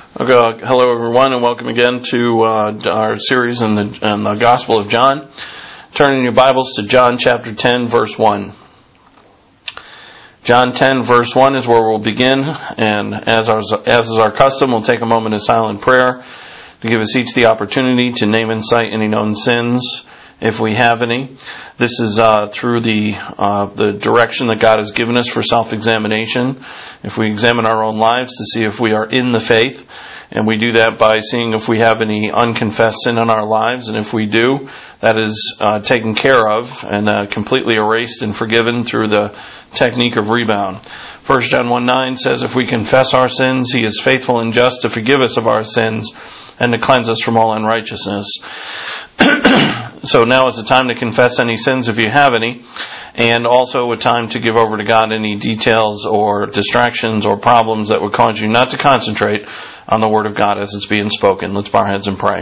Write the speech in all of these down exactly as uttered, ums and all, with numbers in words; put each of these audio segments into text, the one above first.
Okay, hello everyone, and welcome again to uh, our series in the, in the Gospel of John. Turning your Bibles to John chapter ten, verse one. John ten, verse one is where we'll begin, and as, our, as is our custom, we'll take a moment of silent prayer to give us each the opportunity to name and cite any known sins, if we have any. This is uh, through the uh, the direction that God has given us for self-examination. If we examine our own lives to see if we are in the faith, and we do that by seeing if we have any unconfessed sin in our lives, and if we do, that is uh, taken care of and uh, completely erased and forgiven through the technique of rebound. First John one nine says, if we confess our sins, He is faithful and just to forgive us of our sins and to cleanse us from all unrighteousness. So now is the time to confess any sins if you have any, and also a time to give over to God any details or distractions or problems that would cause you not to concentrate on the Word of God as it's being spoken. Let's bow our heads and pray.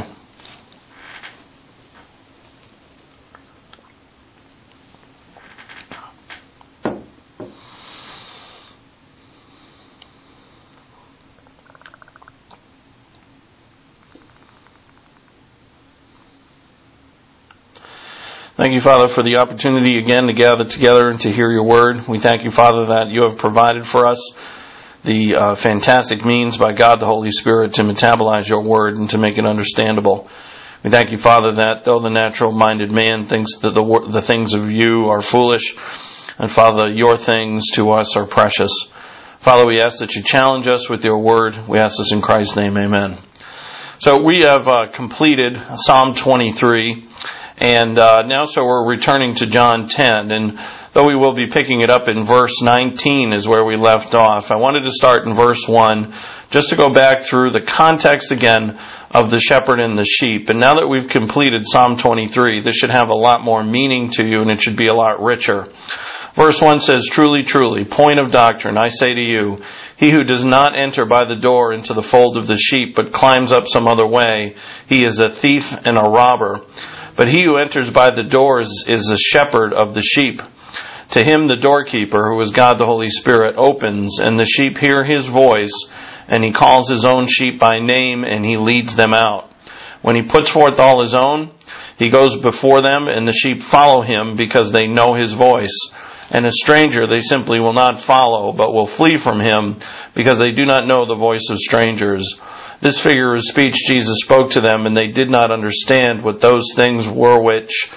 Thank you, Father, for the opportunity again to gather together and to hear your word. We thank you, Father, that you have provided for us the uh, fantastic means by God the Holy Spirit to metabolize your word and to make it understandable. We thank you, Father, that though the natural-minded man thinks that the, the things of you are foolish, and Father, your things to us are precious. Father, we ask that you challenge us with your word. We ask this in Christ's name, amen. So we have uh, completed Psalm twenty-three. And uh, now so we're returning to John ten, and though we will be picking it up in verse nineteen is where we left off, I wanted to start in verse one just to go back through the context again of the shepherd and the sheep. And now that we've completed Psalm twenty-three, this should have a lot more meaning to you and it should be a lot richer. Verse one says, truly, truly, point of doctrine, I say to you, he who does not enter by the door into the fold of the sheep, but climbs up some other way, he is a thief and a robber. But he who enters by the doors is the shepherd of the sheep. To him the doorkeeper, who is God the Holy Spirit, opens, and the sheep hear his voice, and he calls his own sheep by name, and he leads them out. When he puts forth all his own, he goes before them, and the sheep follow him, because they know his voice. And a stranger they simply will not follow, but will flee from him, because they do not know the voice of strangers. This figure of speech Jesus spoke to them, and they did not understand what those things were which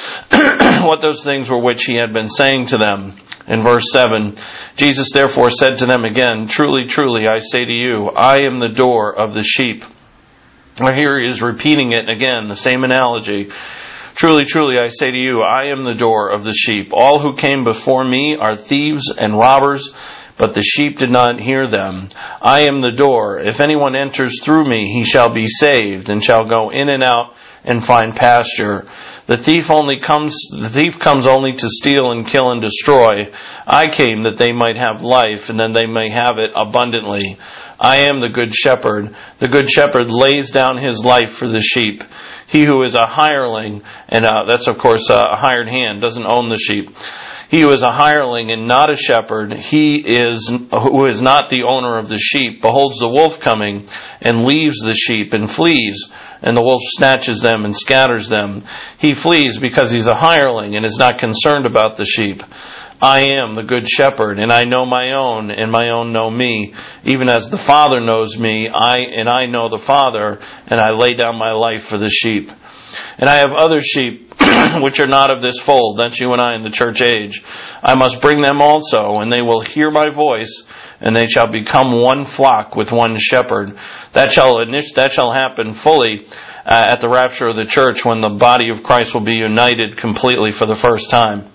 what those things were which he had been saying to them. In verse seven, Jesus therefore said to them again, truly, truly, I say to you, I am the door of the sheep. Well, here he is repeating it again, the same analogy. Truly, truly, I say to you, I am the door of the sheep. All who came before me are thieves and robbers, but the sheep did not hear them. I am the door. If anyone enters through me, he shall be saved, and shall go in and out and find pasture. The thief only comes, the thief comes only to steal and kill and destroy. I came that they might have life, and then they may have it abundantly. I am the good shepherd. The good shepherd lays down his life for the sheep. He who is a hireling, and uh, that's of course uh, a hired hand, doesn't own the sheep. He who is a hireling and not a shepherd, he is who is not the owner of the sheep, beholds the wolf coming and leaves the sheep and flees, and the wolf snatches them and scatters them. He flees because he's a hireling and is not concerned about the sheep. I am the good shepherd, and I know my own, and my own know me, even as the Father knows me, I and I know the Father, and I lay down my life for the sheep. And I have other sheep which are not of this fold, that's you and I in the church age. I must bring them also, and they will hear my voice, and they shall become one flock with one shepherd. That shall that shall happen fully uh, at the rapture of the church, when the body of Christ will be united completely for the first time.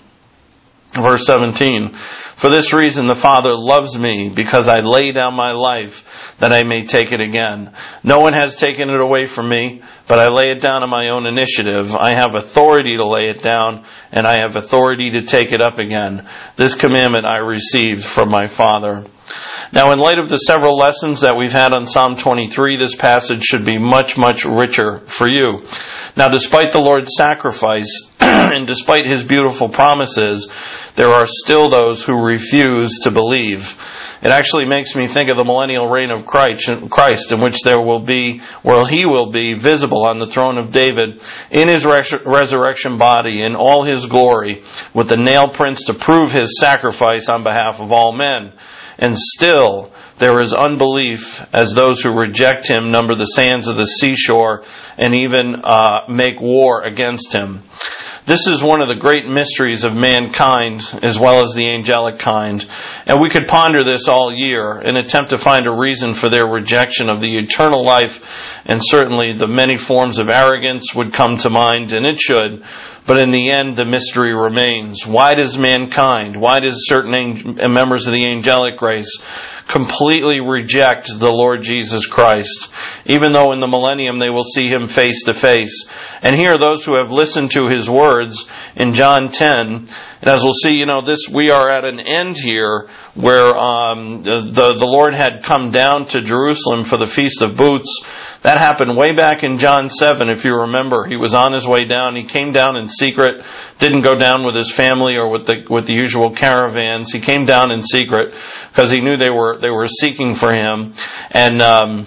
Verse seventeen, for this reason the Father loves me, because I lay down my life, that I may take it again. No one has taken it away from me, but I lay it down on my own initiative. I have authority to lay it down, and I have authority to take it up again. This commandment I received from my Father. Now, in light of the several lessons that we've had on Psalm twenty-three, this passage should be much, much richer for you. Now, despite the Lord's sacrifice, and despite His beautiful promises, there are still those who refuse to believe. It actually makes me think of the millennial reign of Christ, Christ, in which there will be, well, he will be visible on the throne of David in his res- resurrection body in all his glory, with the nail prints to prove his sacrifice on behalf of all men. And still there is unbelief, as those who reject him number the sands of the seashore and even uh, make war against him. This is one of the great mysteries of mankind as well as the angelic kind. And we could ponder this all year and attempt to find a reason for their rejection of the eternal life. And certainly the many forms of arrogance would come to mind, and it should. But in the end, the mystery remains. Why does mankind, why does certain ang- members of the angelic race completely reject the Lord Jesus Christ, even though in the millennium they will see him face to face? And here, those who have listened to his words in John ten, and as we'll see, you know, this we are at an end here where um, the, the the Lord had come down to Jerusalem for the Feast of Booths. That happened way back in John seven, if you remember. He was on his way down. He came down in secret, didn't go down with his family or with the with the usual caravans. He came down in secret because he knew they were they were seeking for him. And um,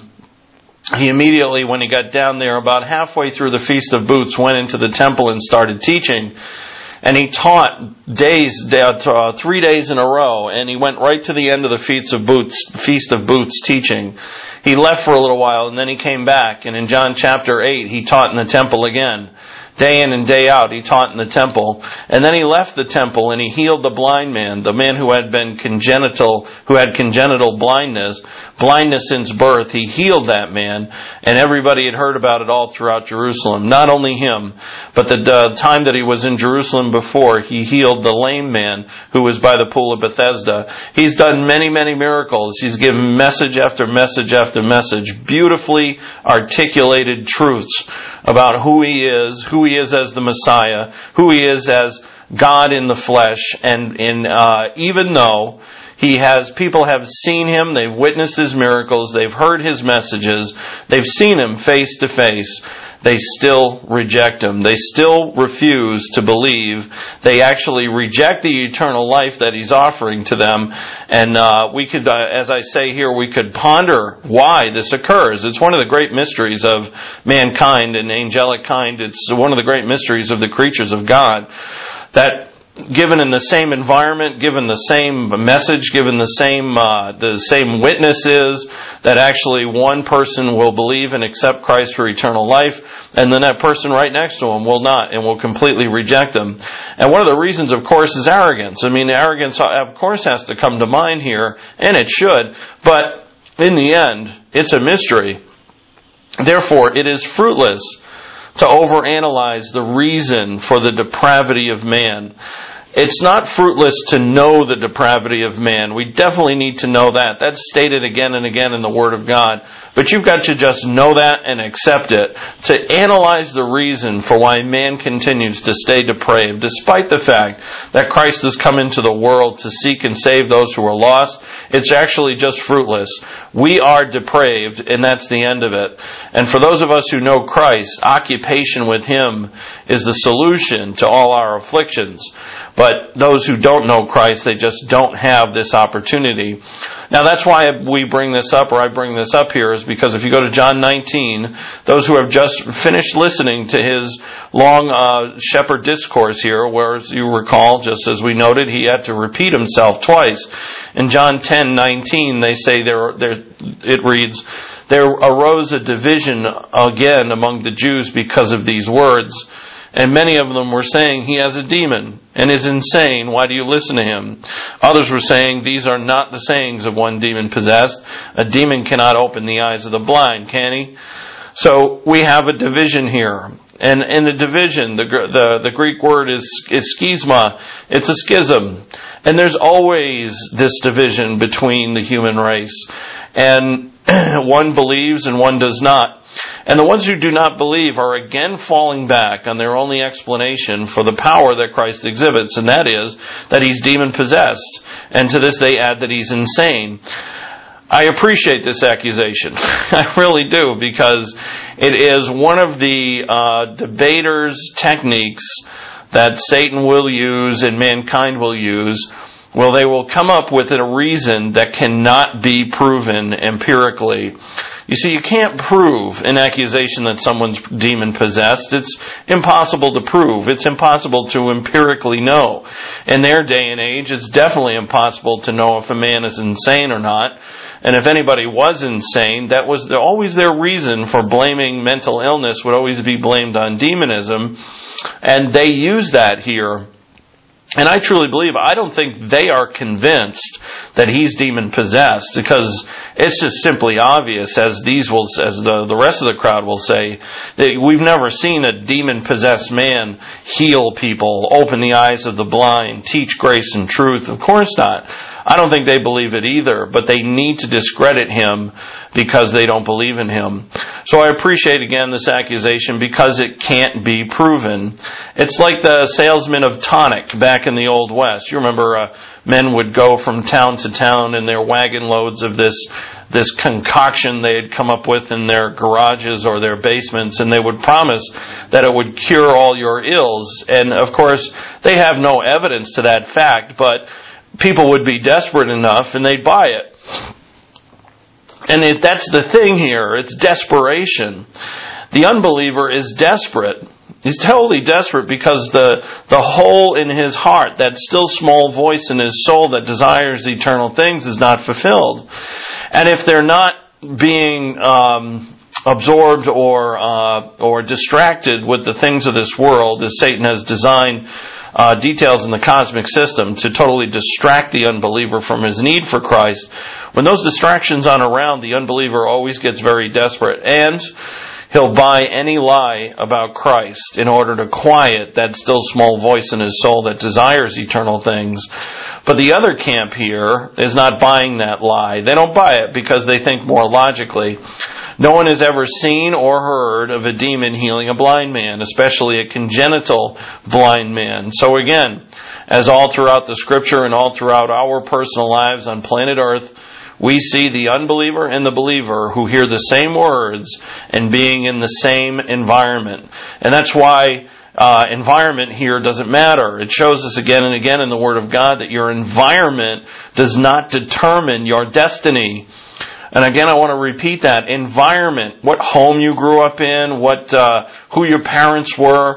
he immediately, when he got down there, about halfway through the Feast of Booths, went into the temple and started teaching. And he taught days, uh, three days in a row, and he went right to the end of the Feast of Booths, Feast of Booths teaching. He left for a little while, and then he came back, and in John chapter eight, he taught in the temple again. Day in and day out, he taught in the temple. And then he left the temple and he healed the blind man, the man who had been congenital, who had congenital blindness, blindness since birth. He healed that man, and everybody had heard about it all throughout Jerusalem. Not only him, but the uh, time that he was in Jerusalem before, he healed the lame man who was by the pool of Bethesda. He's done many, many miracles. He's given message after message after message, beautifully articulated truths about who he is, who he is as the Messiah, who he is as God in the flesh. And in uh, even though he has, people have seen him, they've witnessed his miracles, they've heard his messages, they've seen him face to face, they still reject him. They still refuse to believe. They actually reject the eternal life that he's offering to them. And uh, we could, uh, as I say here, we could ponder why this occurs. It's one of the great mysteries of mankind and angelic kind. It's one of the great mysteries of the creatures of God, that given in the same environment, given the same message, given the same uh, the same witnesses, that actually one person will believe and accept Christ for eternal life, and then that person right next to him will not and will completely reject him. And one of the reasons, of course, is arrogance. I mean, arrogance, of course, has to come to mind here, and it should, but in the end, it's a mystery. Therefore, it is fruitless to overanalyze the reason for the depravity of man. It's not fruitless to know the depravity of man. We definitely need to know that. That's stated again and again in the Word of God. But you've got to just know that and accept it. To analyze the reason for why man continues to stay depraved, despite the fact that Christ has come into the world to seek and save those who are lost, it's actually just fruitless. We are depraved, and that's the end of it. And for those of us who know Christ, occupation with Him is the solution to all our afflictions. But those who don't know Christ, they just don't have this opportunity. Now that's why we bring this up, or I bring this up here, is because if you go to John nineteen, those who have just finished listening to his long uh, shepherd discourse here, where, as you recall, just as we noted, he had to repeat himself twice. In John ten nineteen, they say there, there it reads, "There arose a division again among the Jews because of these words. And many of them were saying, he has a demon and is insane. Why do you listen to him? Others were saying, these are not the sayings of one demon possessed. A demon cannot open the eyes of the blind, can he?" So we have a division here. And in the division, the, the, the Greek word is, is schisma. It's a schism. And there's always this division between the human race. And one believes and one does not. And the ones who do not believe are again falling back on their only explanation for the power that Christ exhibits, and that is that he's demon-possessed. And to this they add that he's insane. I appreciate this accusation. I really do, because it is one of the uh, debaters' techniques that Satan will use and mankind will use Well, they will come up with a reason that cannot be proven empirically. You see, you can't prove an accusation that someone's demon-possessed. It's impossible to prove. It's impossible to empirically know. In their day and age, it's definitely impossible to know if a man is insane or not. And if anybody was insane, that was always their reason for blaming mental illness, would always be blamed on demonism. And they use that here. And I truly believe, I don't think they are convinced that he's demon-possessed, because it's just simply obvious, as these will, as the, the rest of the crowd will say, that we've never seen a demon-possessed man heal people, open the eyes of the blind, teach grace and truth. Of course not. I don't think they believe it either, but they need to discredit him because they don't believe in him. So I appreciate again this accusation because it can't be proven. It's like the salesman of tonic back in the Old West. You remember uh, men would go from town to town in their wagon loads of this this concoction they had come up with in their garages or their basements, and they would promise that it would cure all your ills. And of course, they have no evidence to that fact, but people would be desperate enough and they'd buy it. And it, that's the thing here. It's desperation. The unbeliever is desperate. He's totally desperate because the, the hole in his heart, that still small voice in his soul that desires eternal things, is not fulfilled. And if they're not being um, absorbed or uh, or distracted with the things of this world, as Satan has designed Uh, details in the cosmic system to totally distract the unbeliever from his need for Christ, when those distractions aren't around, the unbeliever always gets very desperate, and he'll buy any lie about Christ in order to quiet that still small voice in his soul that desires eternal things. But the other camp here is not buying that lie. They don't buy it because they think more logically. No one has ever seen or heard of a demon healing a blind man, especially a congenital blind man. So again, as all throughout the Scripture and all throughout our personal lives on planet Earth, we see the unbeliever and the believer who hear the same words and being in the same environment. And that's why uh, environment here doesn't matter. It shows us again and again in the Word of God that your environment does not determine your destiny. And again, I want to repeat that. Environment, what home you grew up in, what uh, who your parents were,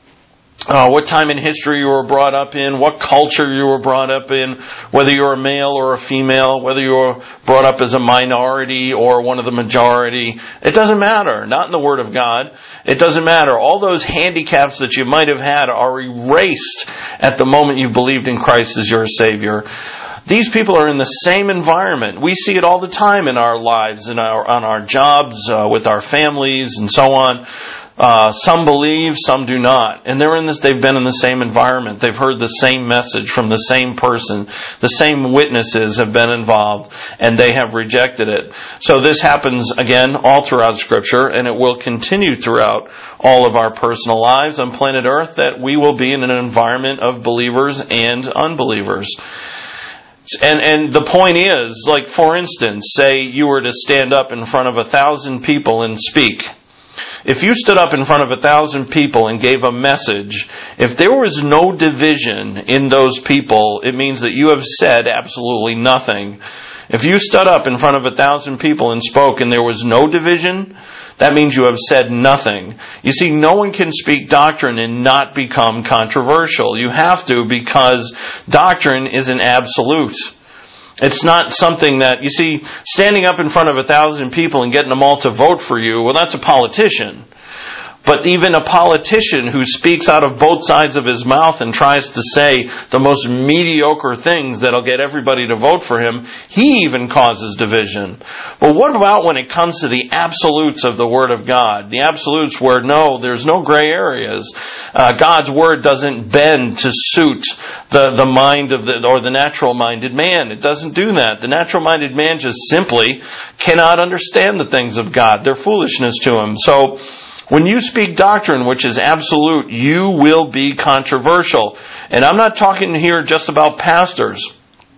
uh, what time in history you were brought up in, what culture you were brought up in, whether you're a male or a female, whether you were brought up as a minority or one of the majority. It doesn't matter. Not in the Word of God. It doesn't matter. All those handicaps that you might have had are erased at the moment you've believed in Christ as your Savior. These people are in the same environment. We see it all the time in our lives, in our on our jobs, uh, with our families, and so on. Uh, some believe, some do not, and they're in this. They've been in the same environment. They've heard the same message from the same person. The same witnesses have been involved, and they have rejected it. So this happens again all throughout Scripture, and it will continue throughout all of our personal lives on planet Earth. That we will be in an environment of believers and unbelievers. And and the point is, like for instance, say you were to stand up in front of a thousand people and speak. If you stood up in front of a thousand people and gave a message, if there was no division in those people, it means that you have said absolutely nothing. If you stood up in front of a thousand people and spoke and there was no division, that means you have said nothing. You see, no one can speak doctrine and not become controversial. You have to, because doctrine is an absolute. It's not something that, you see, standing up in front of a thousand people and getting them all to vote for you, well, that's a politician. But even a politician who speaks out of both sides of his mouth and tries to say the most mediocre things that'll get everybody to vote for him, he even causes division. But what about when it comes to the absolutes of the Word of God? The absolutes where, no, there's no gray areas. Uh, God's Word doesn't bend to suit the, the mind of the, or the natural-minded man. It doesn't do that. The natural-minded man just simply cannot understand the things of God. They're foolishness to him. So, when you speak doctrine which is absolute, you will be controversial. And I'm not talking here just about pastors.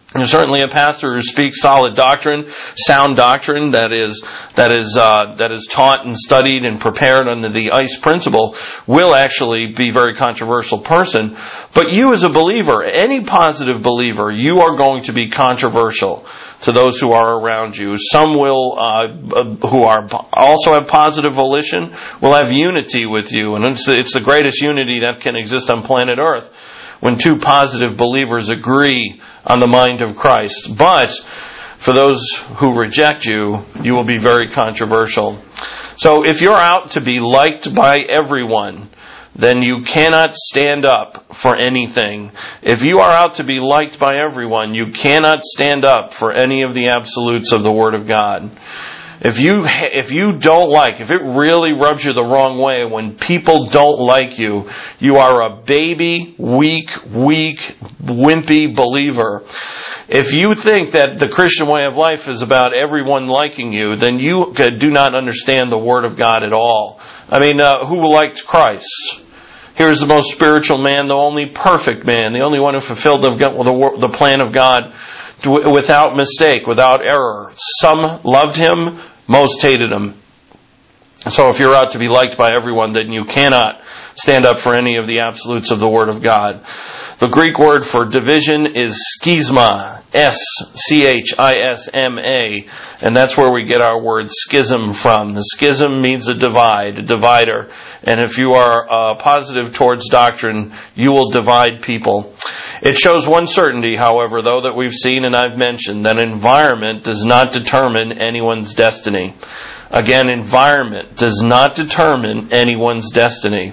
There's certainly a pastor who speaks solid doctrine, sound doctrine that is that is uh, that is taught and studied and prepared under the I C E principle will actually be a very controversial person. But you as a believer, any positive believer, you are going to be controversial to those who are around you. Some will, uh, who are also have positive volition, will have unity with you, and it's it's the greatest unity that can exist on planet Earth, when two positive believers agree on the mind of Christ. But for those who reject you, you will be very controversial. So if you're out to be liked by everyone, then you cannot stand up for anything. If you are out to be liked by everyone, you cannot stand up for any of the absolutes of the Word of God. If you if you don't like, if it really rubs you the wrong way when people don't like you, you are a baby, weak, weak, wimpy believer. If you think that the Christian way of life is about everyone liking you, then you do not understand the Word of God at all. I mean, uh, who liked Christ? Here's the most spiritual man, the only perfect man, the only one who fulfilled the, the, the plan of God without mistake, without error. Some loved him, most hated him. So if you're out to be liked by everyone, then you cannot stand up for any of the absolutes of the Word of God. The Greek word for division is schisma, S C H I S M A, and that's where we get our word schism from. The schism means a divide, a divider, and if you are uh, positive towards doctrine, you will divide people. It shows one certainty, however, though, that we've seen and I've mentioned, that environment does not determine anyone's destiny. Again, environment does not determine anyone's destiny.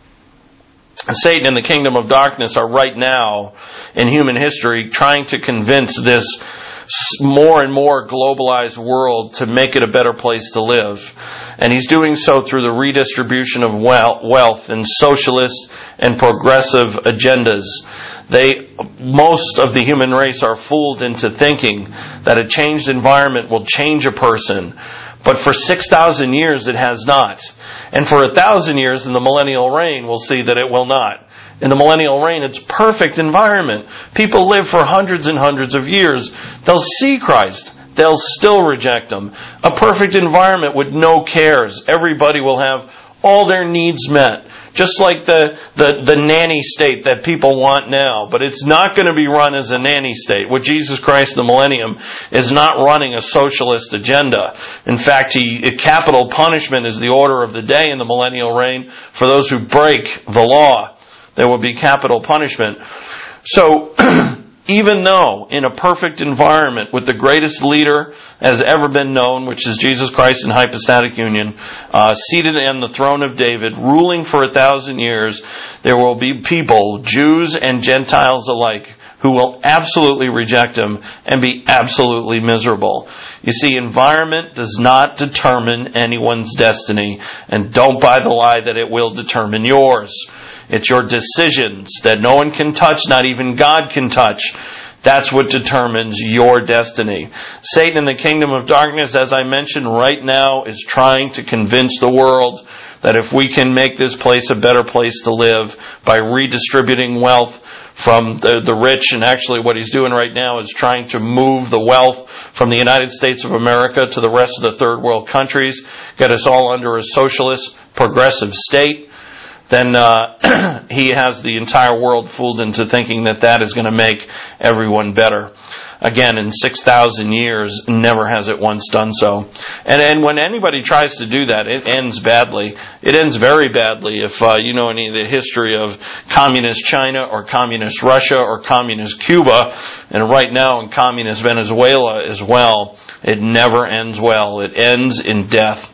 Satan and the kingdom of darkness are right now in human history trying to convince this more and more globalized world to make it a better place to live. And he's doing so through the redistribution of wealth and socialist and progressive agendas. They, most of the human race are fooled into thinking that a changed environment will change a person. But for six thousand years it has not. And for a thousand years in the millennial reign, we'll see that it will not. In the millennial reign, it's perfect environment. People live for hundreds and hundreds of years. They'll see Christ. They'll still reject Him. A perfect environment with no cares. Everybody will have all their needs met. Just like the, the, the nanny state that people want now. But it's not going to be run as a nanny state. With Jesus Christ, the millennium is not running a socialist agenda. In fact, he, capital punishment is the order of the day in the millennial reign for those who break the law. There will be capital punishment. So, even though in a perfect environment with the greatest leader has ever been known, which is Jesus Christ in hypostatic union, uh, seated on the throne of David, ruling for a thousand years, there will be people, Jews and Gentiles alike, who will absolutely reject Him and be absolutely miserable. You see, environment does not determine anyone's destiny, and don't buy the lie that it will determine yours. It's your decisions that no one can touch, not even God can touch. That's what determines your destiny. Satan in the kingdom of darkness, as I mentioned right now, is trying to convince the world that if we can make this place a better place to live by redistributing wealth from the, the rich, and actually what he's doing right now is trying to move the wealth from the United States of America to the rest of the third world countries, get us all under a socialist, progressive state, then uh, he has the entire world fooled into thinking that that is going to make everyone better. Again, in six thousand years, never has it once done so. And, and when anybody tries to do that, it ends badly. It ends very badly. If uh, you know any of the history of communist China or communist Russia or communist Cuba, and right now in communist Venezuela as well, it never ends well. It ends in death.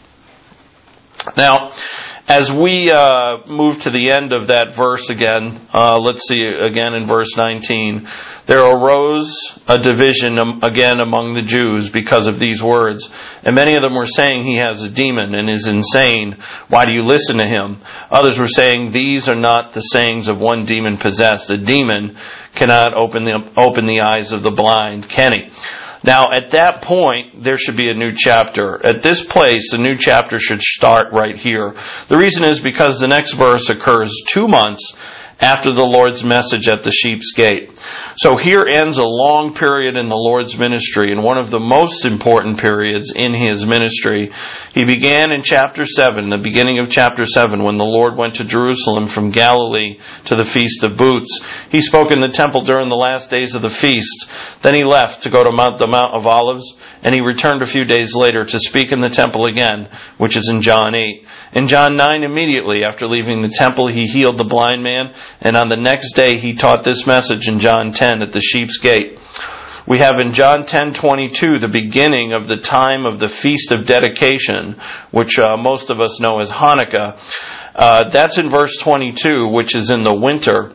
Now, as we uh, move to the end of that verse again, uh, let's see again in verse nineteen. There arose a division again among the Jews because of these words. And many of them were saying he has a demon and is insane. Why do you listen to him? Others were saying these are not the sayings of one demon possessed. A demon cannot open the, open the eyes of the blind, can he? Now, at that point, there should be a new chapter. At this place, a new chapter should start right here. The reason is because the next verse occurs two months after the Lord's message at the sheep's gate. So here ends a long period in the Lord's ministry, and one of the most important periods in his ministry. He began in chapter seven, the beginning of chapter seven, when the Lord went to Jerusalem from Galilee to the Feast of Booths. He spoke in the temple during the last days of the feast. Then he left to go to Mount, the Mount of Olives, and he returned a few days later to speak in the temple again, which is in John eight. In John nine, immediately after leaving the temple, he healed the blind man, and on the next day he taught this message in John ten at the sheep's gate. We have in John ten twenty-two the beginning of the time of the Feast of Dedication, which uh, most of us know as Hanukkah. Uh, that's in verse twenty-two, which is in the winter.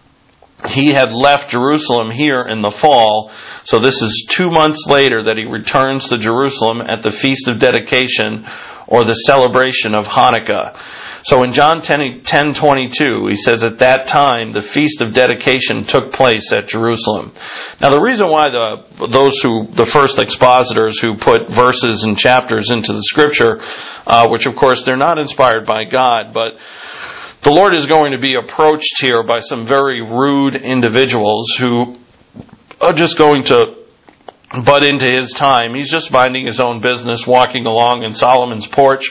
He had left Jerusalem here in the fall, so this is two months later that he returns to Jerusalem at the Feast of Dedication, or the celebration of Hanukkah. So in John ten twenty-two, he says, at that time the Feast of Dedication took place at Jerusalem. Now the reason why the those who, the first expositors who put verses and chapters into the Scripture, uh, which of course they're not inspired by God, but the Lord is going to be approached here by some very rude individuals who are just going to butt into his time. He's just minding his own business, walking along in Solomon's porch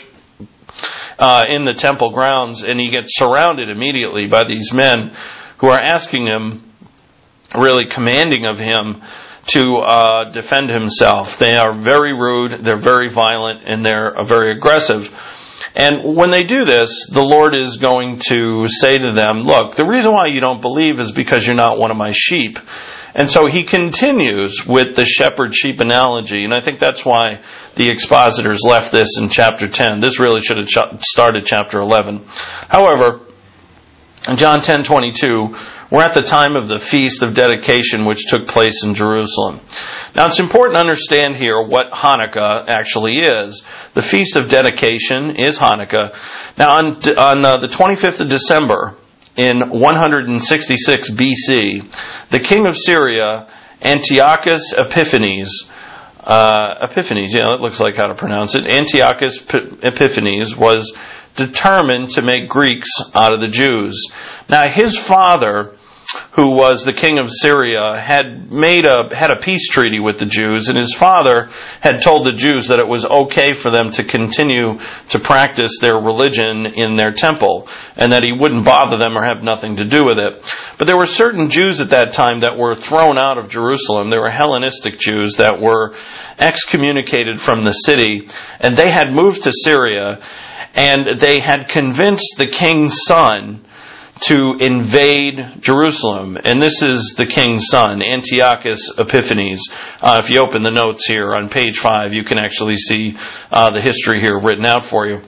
uh, in the temple grounds, and he gets surrounded immediately by these men who are asking him, really commanding of him, to uh, defend himself. They are very rude, they're very violent, and they're uh, very aggressive. And when they do this, the Lord is going to say to them, look, the reason why you don't believe is because you're not one of my sheep. And so he continues with the shepherd-sheep analogy, and I think that's why the expositors left this in chapter ten. This really should have started chapter eleven. However, in John ten twenty-two, we're at the time of the Feast of Dedication, which took place in Jerusalem. Now, it's important to understand here what Hanukkah actually is. The Feast of Dedication is Hanukkah. Now, on, on uh, the twenty-fifth of December, in one sixty-six B C, the king of Syria, Antiochus Epiphanes, uh, Epiphanes, yeah, that looks like how to pronounce it, Antiochus Epiphanes was determined to make Greeks out of the Jews. Now, his father, who was the king of Syria, had made a had a peace treaty with the Jews, and his father had told the Jews that it was okay for them to continue to practice their religion in their temple, and that he wouldn't bother them or have nothing to do with it. But there were certain Jews at that time that were thrown out of Jerusalem. There were Hellenistic Jews that were excommunicated from the city, and they had moved to Syria, and they had convinced the king's son to invade Jerusalem. And this is the king's son, Antiochus Epiphanes. Uh, if you open the notes here on page five, you can actually see uh, the history here written out for you.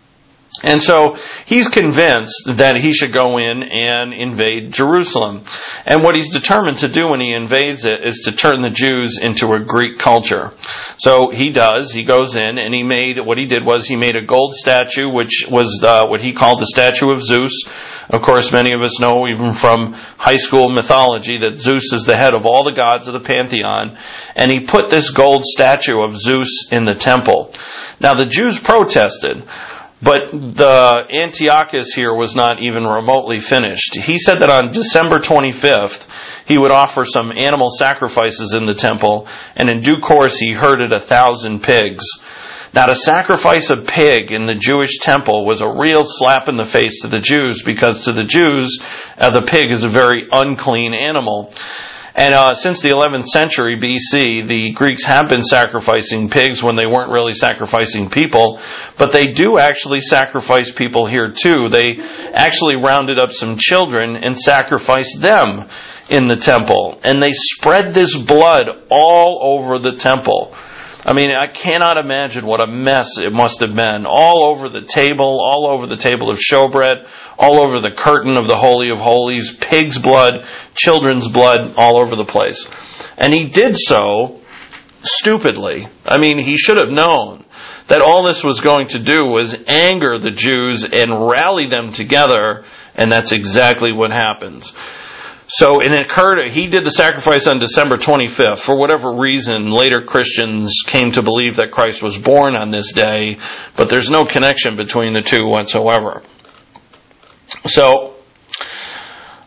And so he's convinced that he should go in and invade Jerusalem. And what he's determined to do when he invades it is to turn the Jews into a Greek culture. So he does. He goes in and he made, what he did was he made a gold statue, which was uh, what he called the statue of Zeus. Of course, many of us know even from high school mythology that Zeus is the head of all the gods of the pantheon. And he put this gold statue of Zeus in the temple. Now the Jews protested, but the Antiochus here was not even remotely finished. He said that on December twenty-fifth, he would offer some animal sacrifices in the temple, and in due course he herded a thousand pigs. Now, to sacrifice a pig in the Jewish temple was a real slap in the face to the Jews, because to the Jews, uh, the pig is a very unclean animal. And uh, since the eleventh century B C, the Greeks have been sacrificing pigs when they weren't really sacrificing people, but they do actually sacrifice people here too. They actually rounded up some children and sacrificed them in the temple. And they spread this blood all over the temple. I mean, I cannot imagine what a mess it must have been. All over the table, all over the table of showbread, all over the curtain of the Holy of Holies, pig's blood, children's blood, all over the place. And he did so stupidly. I mean, he should have known that all this was going to do was anger the Jews and rally them together, and that's exactly what happens. So it occurred, he did the sacrifice on December twenty-fifth. For whatever reason, later Christians came to believe that Christ was born on this day, but there's no connection between the two whatsoever. So,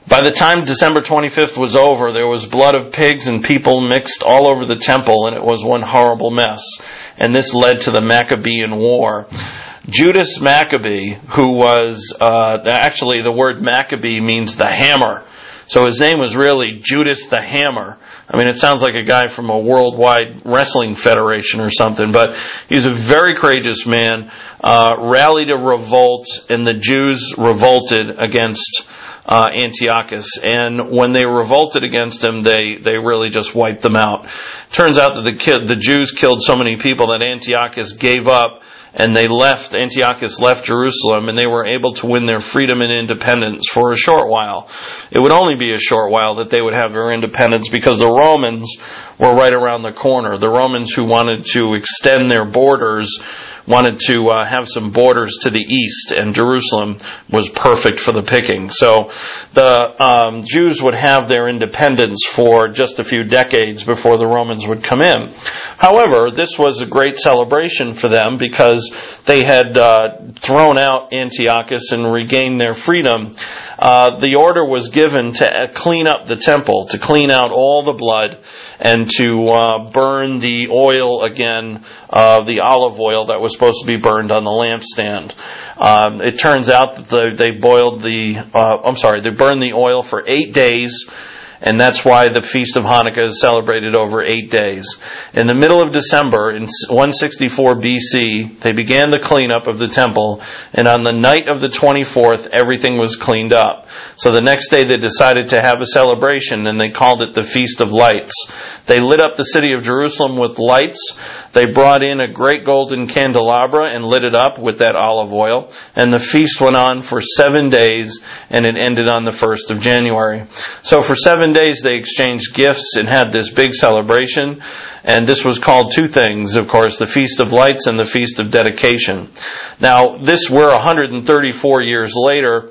By the time December twenty-fifth was over, there was blood of pigs and people mixed all over the temple, and it was one horrible mess. And this led to the Maccabean War. Judas Maccabee, who was, uh, actually the word Maccabee means the hammer. So his name was really Judas the Hammer. I mean, it sounds like a guy from a worldwide wrestling federation or something, but he's a very courageous man, uh, rallied a revolt, and the Jews revolted against uh, Antiochus. And when they revolted against him, they, they really just wiped them out. Turns out that the kid, the Jews killed so many people that Antiochus gave up, and they left, Antiochus left Jerusalem, and they were able to win their freedom and independence for a short while. It would only be a short while that they would have their independence, because the Romans were right around the corner. The Romans, who wanted to extend their borders, wanted to uh, have some borders to the east, and Jerusalem was perfect for the picking. So the um, Jews would have their independence for just a few decades before the Romans would come in. However, this was a great celebration for them, because they had uh, thrown out Antiochus and regained their freedom. Uh, the order was given to clean up the temple, to clean out all the blood, and to uh, burn the oil again, uh, the olive oil that was supposed to be burned on the lampstand. Um, it turns out that the, they boiled the, uh, I'm sorry, they burned the oil for eight days, and that's why the Feast of Hanukkah is celebrated over eight days. In the middle of December, in one sixty-four B C, they began the cleanup of the temple, and on the night of the twenty-fourth, everything was cleaned up. So the next day they decided to have a celebration, and they called it the Feast of Lights. They lit up the city of Jerusalem with lights. They brought in a great golden candelabra and lit it up with that olive oil. And the feast went on for seven days, and it ended on the first of January. So for seven days they exchanged gifts and had this big celebration. And this was called two things, of course, the Feast of Lights and the Feast of Dedication. Now, this we're one hundred thirty-four years later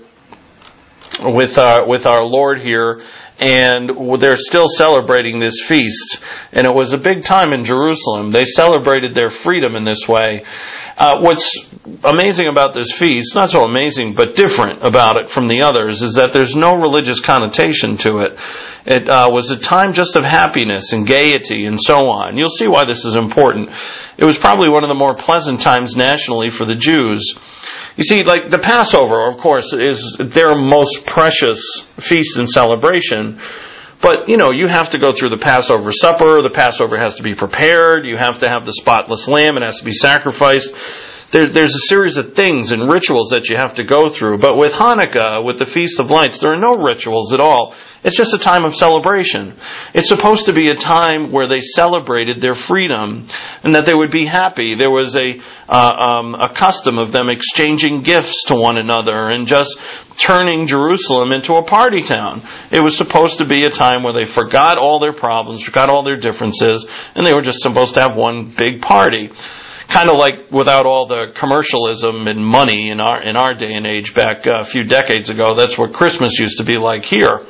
with our, with our Lord here, and they're still celebrating this feast. And it was a big time in Jerusalem. They celebrated their freedom in this way. Uh, what's amazing about this feast, not so amazing, but different about it from the others, is that there's no religious connotation to it. It uh, was a time just of happiness and gaiety and so on. You'll see why this is important. It was probably one of the more pleasant times nationally for the Jews. You see, like the Passover, of course, is their most precious feast and celebration. But, you know, you have to go through the Passover supper. The Passover has to be prepared. You have to have the spotless lamb. It has to be sacrificed. There, there's a series of things and rituals that you have to go through. But with Hanukkah, with the Feast of Lights, there are no rituals at all. It's just a time of celebration. It's supposed to be a time where they celebrated their freedom and that they would be happy. There was a uh, um, a custom of them exchanging gifts to one another and just turning Jerusalem into a party town. It was supposed to be a time where they forgot all their problems, forgot all their differences, and they were just supposed to have one big party. Kind of like without all the commercialism and money in our in our day and age back a few decades ago. That's what Christmas used to be like here.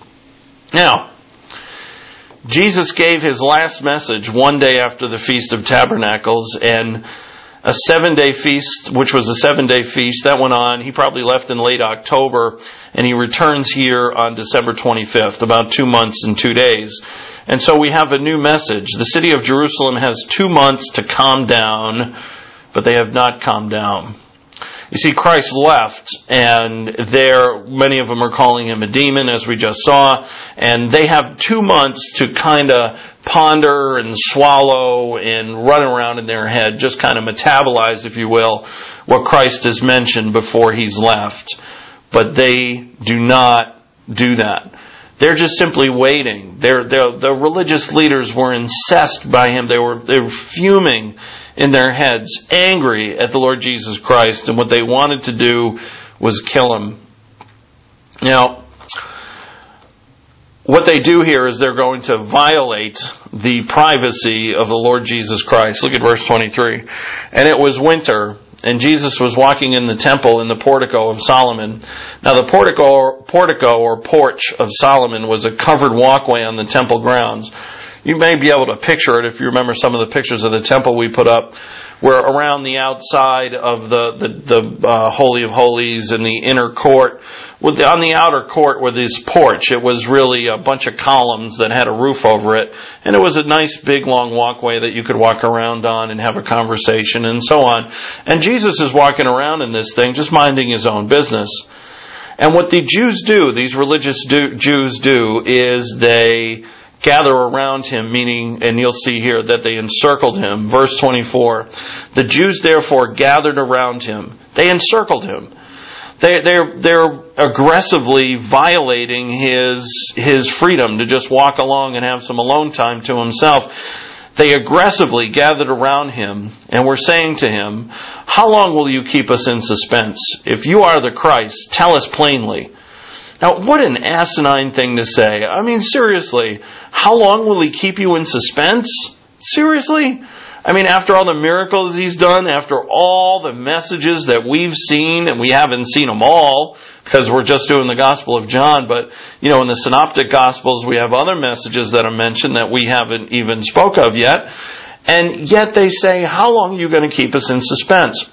Now, Jesus gave his last message one day after the Feast of Tabernacles, and a seven-day feast, which was a seven-day feast, that went on. He probably left in late October, and he returns here on December twenty-fifth, about two months and two days. And so we have a new message. The city of Jerusalem has two months to calm down, but they have not calmed down. You see, Christ left, and there, many of them are calling him a demon, as we just saw, and they have two months to kind of ponder and swallow and run around in their head, just kind of metabolize, if you will, what Christ has mentioned before he's left. But they do not do that. They're just simply waiting. They're, they're, the religious leaders were incensed by him. They were, they were fuming in their heads, angry at the Lord Jesus Christ, and what they wanted to do was kill him. Now, what they do here is they're going to violate the privacy of the Lord Jesus Christ. Look at verse twenty-three. And it was winter, and Jesus was walking in the temple in the portico of Solomon. Now the portico, portico or porch of Solomon was a covered walkway on the temple grounds. You may be able to picture it if you remember some of the pictures of the temple we put up, were around the outside of the, the, the uh, Holy of Holies and the inner court. With the, on the outer court with this porch, it was really a bunch of columns that had a roof over it, and it was a nice big long walkway that you could walk around on and have a conversation and so on. And Jesus is walking around in this thing, just minding his own business. And what the Jews do, these religious do, Jews do, is they gather around him, meaning, and you'll see here that they encircled him. Verse twenty-four, the Jews therefore gathered around him. They encircled him. They, they're, they're aggressively violating his, his freedom to just walk along and have some alone time to himself. They aggressively gathered around him and were saying to him, how long will you keep us in suspense? If you are the Christ, tell us plainly. Now, what an asinine thing to say. I mean, seriously, how long will he keep you in suspense? Seriously? I mean, after all the miracles he's done, after all the messages that we've seen, and we haven't seen them all, because we're just doing the Gospel of John, but, you know, in the Synoptic Gospels we have other messages that are mentioned that we haven't even spoke of yet, and yet they say, how long are you going to keep us in suspense?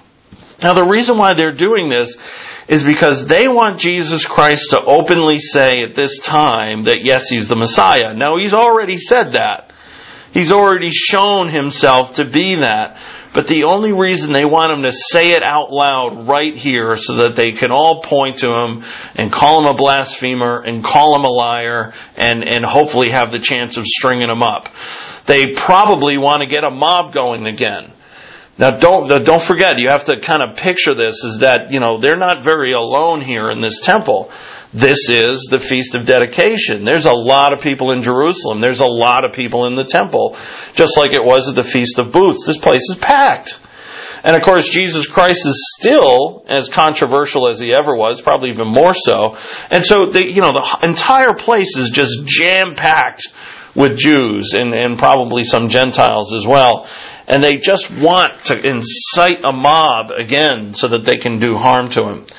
Now, the reason why they're doing this is because they want Jesus Christ to openly say at this time that, yes, he's the Messiah. Now, he's already said that. He's already shown himself to be that. But the only reason they want him to say it out loud right here so that they can all point to him and call him a blasphemer and call him a liar and, and hopefully have the chance of stringing him up. They probably want to get a mob going again. Now don't, don't forget, you have to kind of picture this, is that, you know, they're not very alone here in this temple. This is the Feast of Dedication. There's a lot of people in Jerusalem. There's a lot of people in the temple. Just like it was at the Feast of Booths. This place is packed. And of course, Jesus Christ is still as controversial as he ever was, probably even more so. And so, the, you know, the entire place is just jam-packed with Jews and, and probably some Gentiles as well. And they just want to incite a mob again so that they can do harm to him.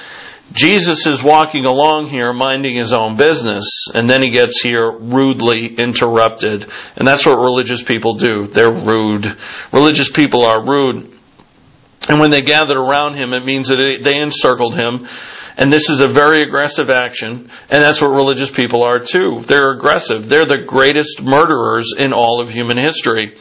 Jesus is walking along here minding his own business, and then he gets here rudely interrupted. And that's what religious people do. They're rude. Religious people are rude. And when they gathered around him, it means that they encircled him. And this is a very aggressive action. And that's what religious people are too. They're aggressive. They're the greatest murderers in all of human history.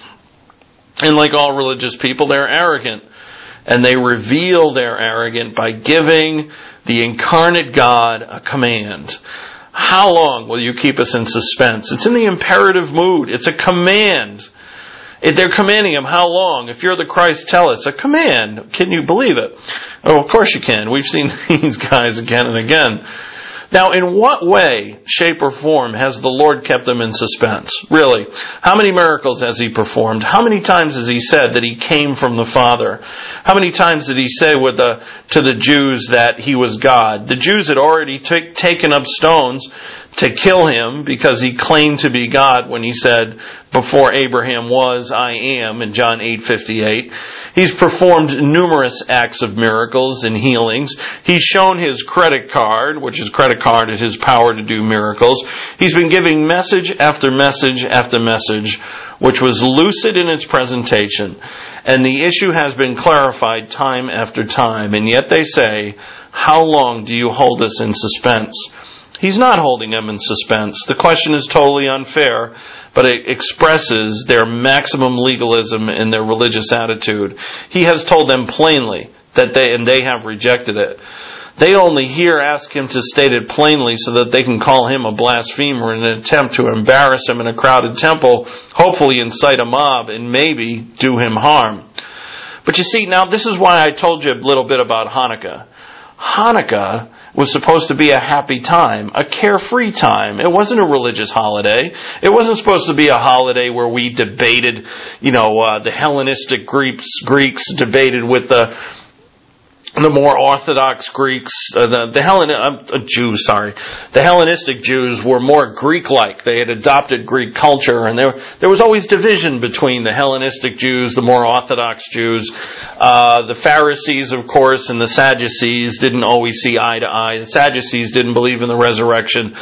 And like all religious people, they're arrogant. And they reveal their arrogance by giving the incarnate God a command. How long will you keep us in suspense? It's in the imperative mood. It's a command. They're commanding him, how long? If you're the Christ, tell us. A command. Can you believe it? Oh, of course you can. We've seen these guys again and again. Now, in what way, shape, or form has the Lord kept them in suspense? Really? How many miracles has he performed? How many times has he said that he came from the Father? How many times did he say with the, to the Jews that he was God? The Jews had already t- taken up stones to kill him because he claimed to be God when he said, before Abraham was, I am, in John eight fifty-eight. He's performed numerous acts of miracles and healings. He's shown his credit card, which is credit card is his power to do miracles. He's been giving message after message after message, which was lucid in its presentation. And the issue has been clarified time after time. And yet they say, how long do you hold us in suspense? He's not holding them in suspense. The question is totally unfair, but it expresses their maximum legalism in their religious attitude. He has told them plainly that they, and they have rejected it. They only here ask him to state it plainly so that they can call him a blasphemer in an attempt to embarrass him in a crowded temple, hopefully incite a mob, and maybe do him harm. But you see, now this is why I told you a little bit about Hanukkah. Hanukkah was supposed to be a happy time, a carefree time. It wasn't a religious holiday. It wasn't supposed to be a holiday where we debated, you know, uh, the Hellenistic Greeks, Greeks debated with the the more Orthodox Greeks, uh, the, the Hellen, uh, Jews, sorry, the Hellenistic Jews were more Greek-like. They had adopted Greek culture, and there there was always division between the Hellenistic Jews, the more Orthodox Jews. Uh, the Pharisees, of course, and the Sadducees didn't always see eye to eye. The Sadducees didn't believe in the resurrection.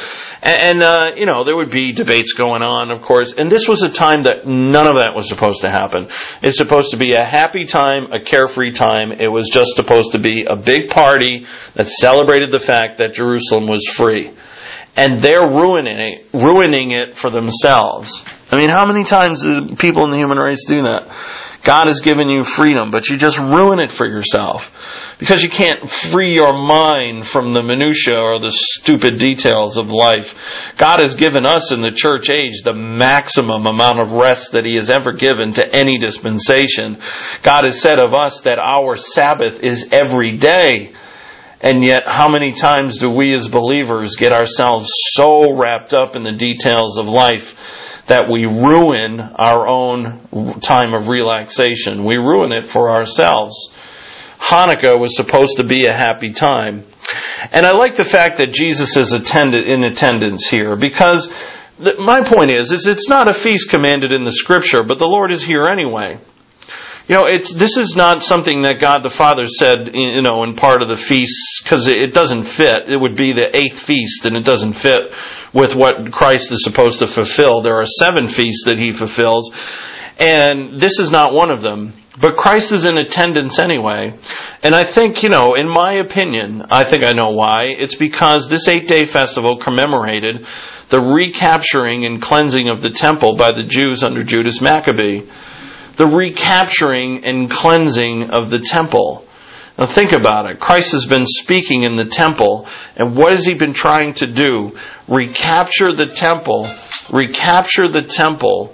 And, uh, you know, there would be debates going on, of course. And this was a time that none of that was supposed to happen. It's supposed to be a happy time, a carefree time. It was just supposed to be a big party that celebrated the fact that Jerusalem was free. And they're ruining it, ruining it for themselves. I mean, how many times do people in the human race do that? God has given you freedom, but you just ruin it for yourself. Because you can't free your mind from the minutia or the stupid details of life. God has given us in the church age the maximum amount of rest that He has ever given to any dispensation. God has said of us that our Sabbath is every day. And yet, how many times do we as believers get ourselves so wrapped up in the details of life that we ruin our own time of relaxation? We ruin it for ourselves. Hanukkah was supposed to be a happy time. And I like the fact that Jesus is attended in attendance here, because my point is, is it's not a feast commanded in the Scripture, but the Lord is here anyway. You know, it's this is not something that God the Father said, you know, in part of the feasts, because it doesn't fit. It would be the eighth feast, and it doesn't fit with what Christ is supposed to fulfill. There are seven feasts that He fulfills, and this is not one of them. But Christ is in attendance anyway. And I think, you know, in my opinion, I think I know why. It's because this eight-day festival commemorated the recapturing and cleansing of the temple by the Jews under Judas Maccabee. The recapturing and cleansing of the temple. Now think about it. Christ has been speaking in the temple, and what has He been trying to do? Recapture the temple, recapture the temple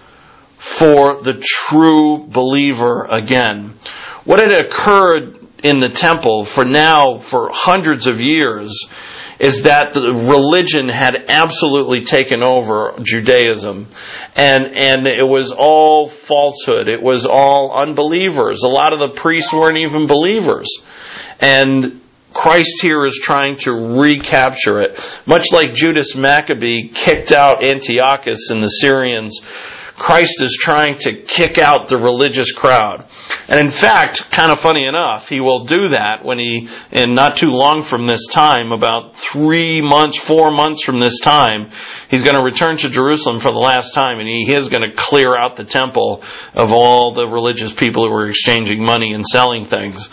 for the true believer again. What had occurred in the temple for now, for hundreds of years, is that the religion had absolutely taken over Judaism. And, and it was all falsehood. It was all unbelievers. A lot of the priests weren't even believers. And Christ here is trying to recapture it. Much like Judas Maccabee kicked out Antiochus and the Syrians, Christ is trying to kick out the religious crowd. And in fact, kind of funny enough, He will do that when He, and not too long from this time, about three months, four months from this time, He's going to return to Jerusalem for the last time, and He is going to clear out the temple of all the religious people who were exchanging money and selling things.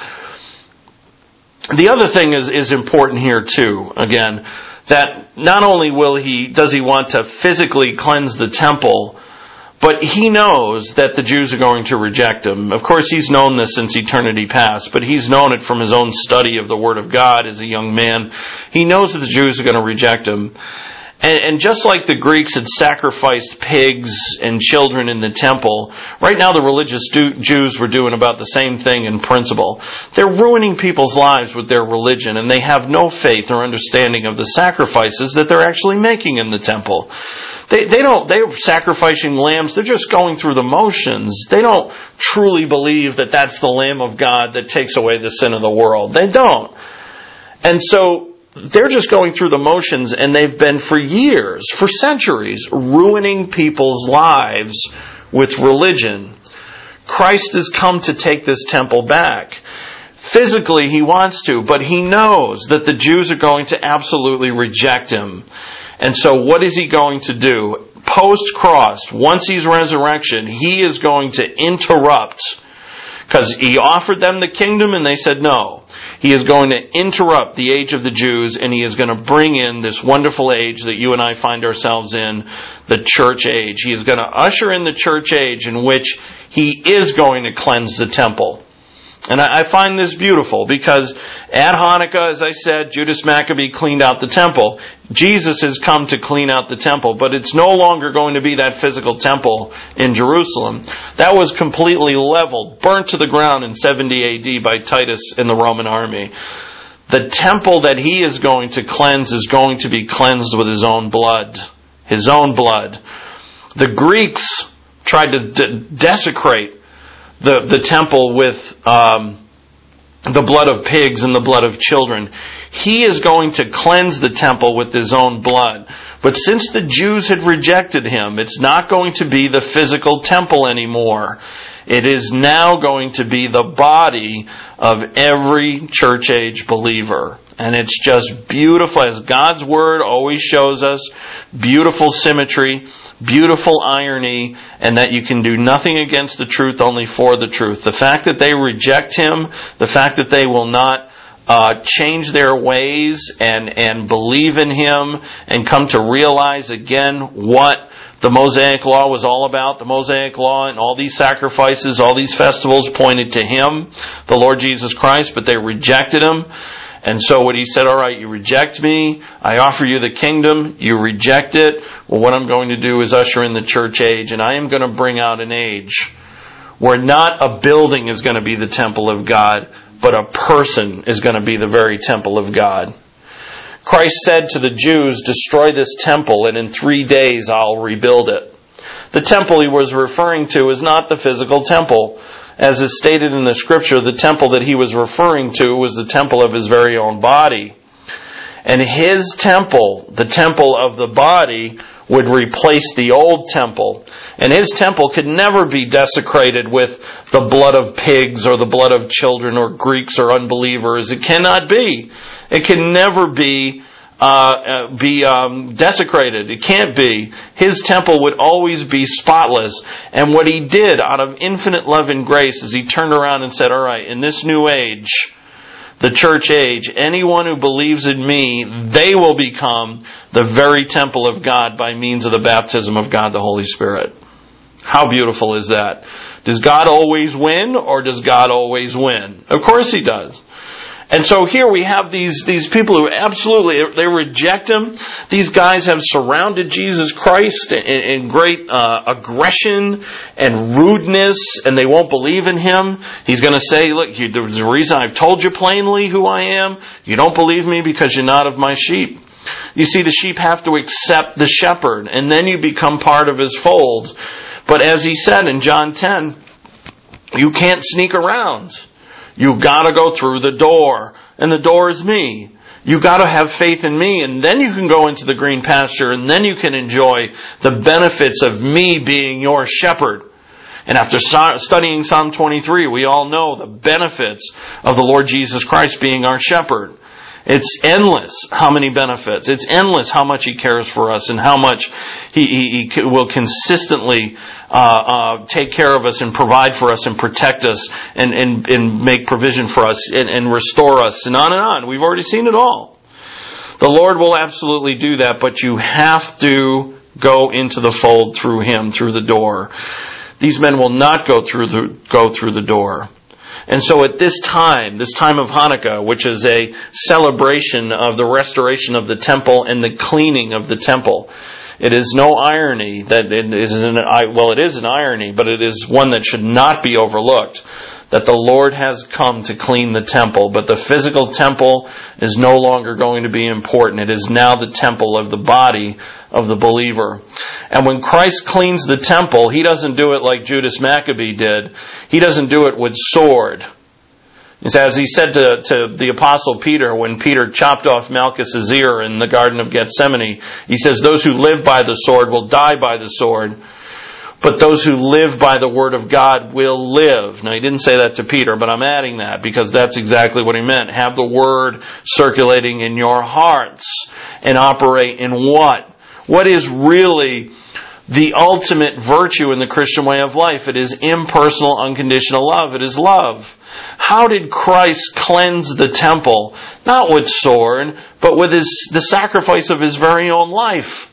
The other thing is, is important here too, again, that not only will He, does He want to physically cleanse the temple, but He knows that the Jews are going to reject Him. Of course, He's known this since eternity past, but He's known it from His own study of the Word of God as a young man. He knows that the Jews are going to reject Him. And, and just like the Greeks had sacrificed pigs and children in the temple, right now the religious Jews were doing about the same thing in principle. They're ruining people's lives with their religion, and they have no faith or understanding of the sacrifices that they're actually making in the temple. They, they don't, they're sacrificing lambs. They're just going through the motions. They don't truly believe that that's the Lamb of God that takes away the sin of the world. They don't. And so they're just going through the motions, and they've been for years, for centuries, ruining people's lives with religion. Christ has come to take this temple back. Physically, He wants to, but He knows that the Jews are going to absolutely reject Him. And so what is He going to do? Post-cross, once He's resurrection, He is going to interrupt, because He offered them the kingdom and they said no. He is going to interrupt the age of the Jews, and He is going to bring in this wonderful age that you and I find ourselves in, the church age. He is going to usher in the church age in which He is going to cleanse the temple. And I find this beautiful because at Hanukkah, as I said, Judas Maccabee cleaned out the temple. Jesus has come to clean out the temple, but it's no longer going to be that physical temple in Jerusalem. That was completely leveled, burnt to the ground in seventy A D by Titus and the Roman army. The temple that He is going to cleanse is going to be cleansed with His own blood. His own blood. The Greeks tried to de- desecrate the, the temple with um, the blood of pigs and the blood of children. He is going to cleanse the temple with His own blood. But since the Jews had rejected Him, it's not going to be the physical temple anymore. It is now going to be the body of every church age believer. And it's just beautiful, as God's Word always shows us, beautiful symmetry, beautiful irony, and that you can do nothing against the truth, only for the truth. The fact that they reject Him, the fact that they will not uh, change their ways and, and believe in Him and come to realize again what the Mosaic Law was all about. The Mosaic Law and all these sacrifices, all these festivals pointed to Him, the Lord Jesus Christ, but they rejected Him. And so what He said, all right, you reject me, I offer you the kingdom, you reject it. Well, what I'm going to do is usher in the church age, and I am going to bring out an age where not a building is going to be the temple of God, but a person is going to be the very temple of God. Christ said to the Jews, destroy this temple, and in three days I'll rebuild it. The temple He was referring to is not the physical temple. As is stated in the Scripture, the temple that He was referring to was the temple of His very own body. And His temple, the temple of the body, would replace the old temple. And His temple could never be desecrated with the blood of pigs or the blood of children or Greeks or unbelievers. It cannot be. It can never be uh, be um, desecrated. It can't be. His temple would always be spotless. And what He did out of infinite love and grace is He turned around and said, all right, in this new age, the church age, anyone who believes in me, they will become the very temple of God by means of the baptism of God the Holy Spirit. How beautiful is that? Does God always win, or does God always win? Of course He does. And so here we have these, these people who absolutely, they reject Him. These guys have surrounded Jesus Christ in, in great uh, aggression and rudeness, and they won't believe in Him. He's going to say, look, you, there's a reason I've told you plainly who I am. You don't believe me because you're not of my sheep. You see, the sheep have to accept the shepherd, and then you become part of His fold. But as He said in John ten, you can't sneak around. You've got to go through the door, and the door is me. You've got to have faith in me, and then you can go into the green pasture, and then you can enjoy the benefits of me being your shepherd. And after studying Psalm twenty-three, we all know the benefits of the Lord Jesus Christ being our shepherd. It's endless how many benefits. It's endless how much He cares for us and how much He, he, he will consistently uh, uh, take care of us and provide for us and protect us and, and, and make provision for us and, and restore us and on and on. We've already seen it all. The Lord will absolutely do that, but you have to go into the fold through Him, through the door. These men will not go through the, go through the door. And so at this time, this time of Hanukkah, which is a celebration of the restoration of the temple and the cleaning of the temple, it is no irony that it is an, well, it is an irony, but it is one that should not be overlooked, that the Lord has come to clean the temple, but the physical temple is no longer going to be important. It is now the temple of the body of the believer. And when Christ cleans the temple, He doesn't do it like Judas Maccabee did. He doesn't do it with sword. As He said to, to the Apostle Peter when Peter chopped off Malchus' ear in the Garden of Gethsemane, He says, those who live by the sword will die by the sword, but those who live by the Word of God will live. Now, He didn't say that to Peter, but I'm adding that because that's exactly what He meant. Have the Word circulating in your hearts and operate in what? What is really the ultimate virtue in the Christian way of life? It is impersonal, unconditional love. It is love. How did Christ cleanse the temple? Not with sword, but with his, the sacrifice of His very own life.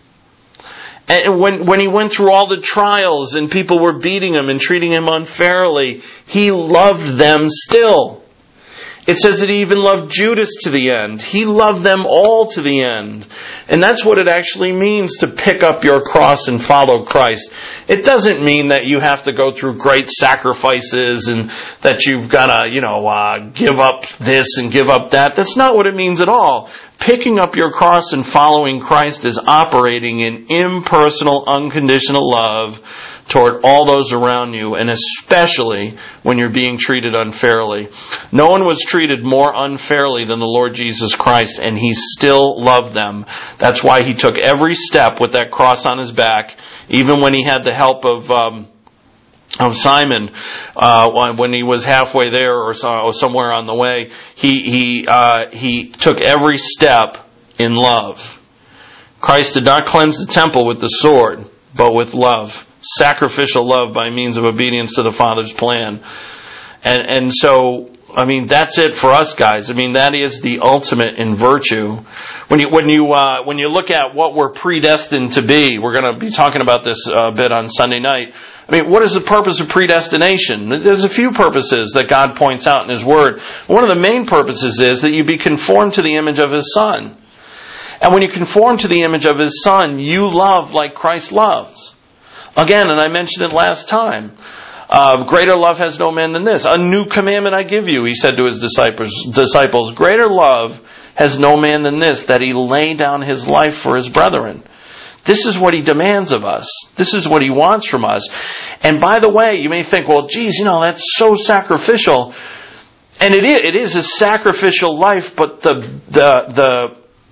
And when, when He went through all the trials and people were beating Him and treating Him unfairly, He loved them still. It says that He even loved Judas to the end. He loved them all to the end. And that's what it actually means to pick up your cross and follow Christ. It doesn't mean that you have to go through great sacrifices and that you've got to, you know, uh, give up this and give up that. That's not what it means at all. Picking up your cross and following Christ is operating in impersonal, unconditional love toward all those around you, and especially when you're being treated unfairly. No one was treated more unfairly than the Lord Jesus Christ, and He still loved them. That's why He took every step with that cross on His back, even when He had the help of um, of Simon, uh, when he was halfway there or, so, or somewhere on the way, he he uh, he took every step in love. Christ did not cleanse the temple with the sword, but with love, sacrificial love by means of obedience to the Father's plan. And and so, I mean, that's it for us, guys. I mean, that is the ultimate in virtue. When you when you uh, when you look at what we're predestined to be, we're going to be talking about this a bit on Sunday night. I mean, what is the purpose of predestination? There's a few purposes that God points out in His Word. One of the main purposes is that you be conformed to the image of His Son. And when you conform to the image of His Son, you love like Christ loves. Again, and I mentioned it last time, uh, greater love has no man than this. A new commandment I give you, He said to His disciples, disciples, greater love has no man than this, that He lay down His life for His brethren. This is what He demands of us. This is what He wants from us. And by the way, you may think, well, geez, you know, that's so sacrificial. And it is, it is a sacrificial life, but the, the,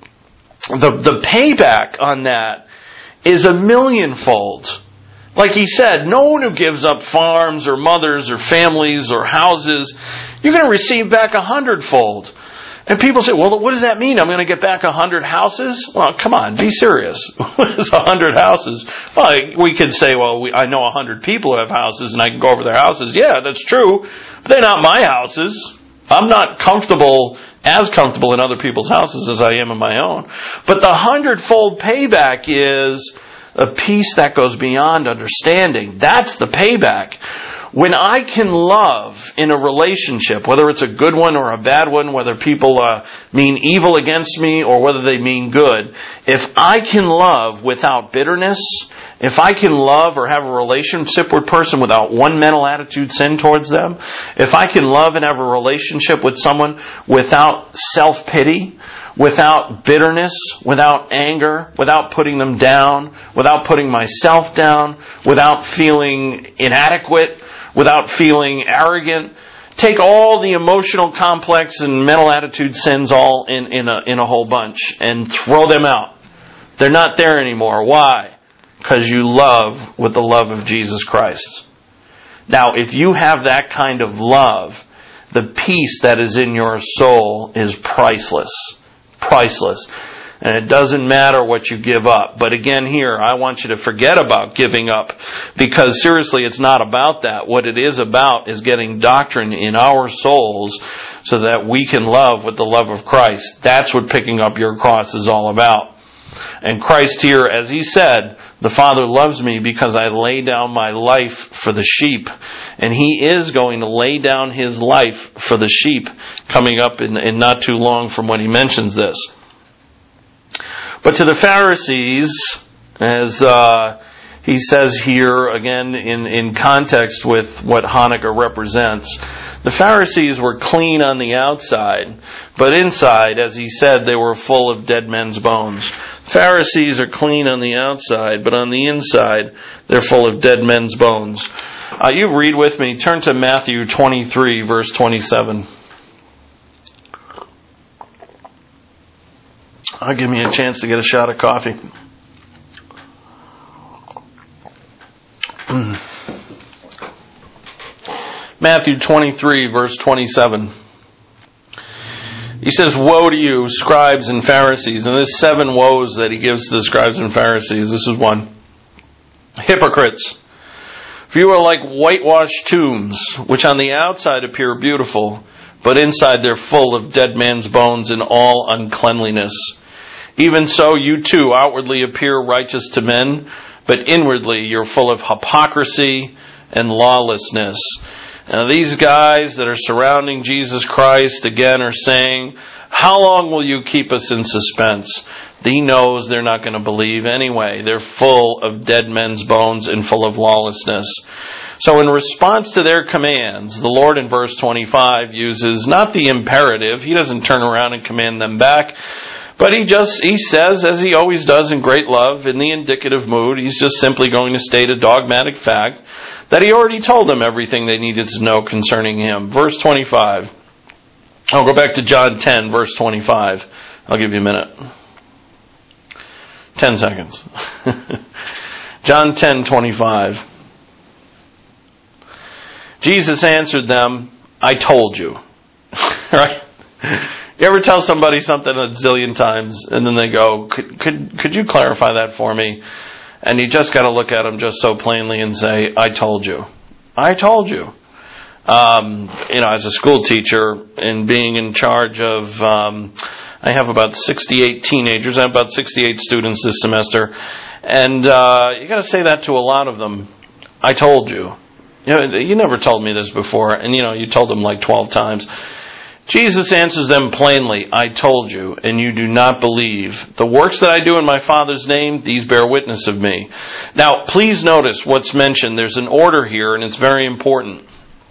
the, the, the payback on that is a millionfold. Like He said, no one who gives up farms or mothers or families or houses, you're going to receive back a hundredfold. And people say, well, what does that mean? I'm going to get back a hundred houses? Well, come on, be serious. What is a hundred houses? Well, we could say, well, we, I know a hundred people who have houses and I can go over their houses. Yeah, that's true. But they're not my houses. I'm not comfortable, as comfortable in other people's houses as I am in my own. But the hundredfold payback is a peace that goes beyond understanding. That's the payback. When I can love in a relationship, whether it's a good one or a bad one, whether people uh, mean evil against me or whether they mean good, if I can love without bitterness, if I can love or have a relationship with a person without one mental attitude sin towards them, if I can love and have a relationship with someone without self-pity, without bitterness, without anger, without putting them down, without putting myself down, without feeling inadequate, without feeling arrogant, take all the emotional complex and mental attitude sins all in, in a in a whole bunch and throw them out. They're not there anymore. Why? Because you love with the love of Jesus Christ. Now, if you have that kind of love, the peace that is in your soul is priceless. Priceless. And it doesn't matter what you give up. But again here, I want you to forget about giving up. Because seriously, it's not about that. What it is about is getting doctrine in our souls so that we can love with the love of Christ. That's what picking up your cross is all about. And Christ here, as He said, the Father loves me because I lay down my life for the sheep. And He is going to lay down His life for the sheep coming up in, in not too long from when He mentions this. But to the Pharisees, as uh, he says here, again, in, in context with what Hanukkah represents, the Pharisees were clean on the outside, but inside, as he said, they were full of dead men's bones. Pharisees are clean on the outside, but on the inside, they're full of dead men's bones. Uh, you read with me, turn to Matthew twenty-three, verse twenty-seven. I'll give me a chance to get a shot of coffee. Matthew twenty-three, verse twenty-seven. He says, woe to you, scribes and Pharisees. And there's seven woes that he gives to the scribes and Pharisees. This is one. Hypocrites, for you are like whitewashed tombs, which on the outside appear beautiful, but inside they're full of dead man's bones and all uncleanliness. Even so, you too outwardly appear righteous to men, but inwardly you're full of hypocrisy and lawlessness. Now these guys that are surrounding Jesus Christ, again, are saying, how long will you keep us in suspense? He knows they're not going to believe anyway. They're full of dead men's bones and full of lawlessness. So in response to their commands, the Lord in verse twenty-five uses not the imperative. He doesn't turn around and command them back. But he just, he says, as he always does in great love, in the indicative mood, he's just simply going to state a dogmatic fact that he already told them everything they needed to know concerning him. Verse twenty-five. I'll go back to John ten, verse twenty-five. I'll give you a minute. Ten seconds. John ten, twenty-five. Jesus answered them, I told you. Right? You ever tell somebody something a zillion times and then they go, could, could, could you clarify that for me? And you just got to look at them just so plainly and say, I told you. I told you. Um, you know, as a school teacher and being in charge of, um, I have about sixty-eight teenagers. I have about sixty-eight students this semester. And uh, you got to say that to a lot of them. I told you. You know, you never told me this before. And, you know, you told them like twelve times. Jesus answers them plainly, I told you, and you do not believe. The works that I do in my Father's name, these bear witness of me. Now, please notice what's mentioned. There's an order here, and it's very important.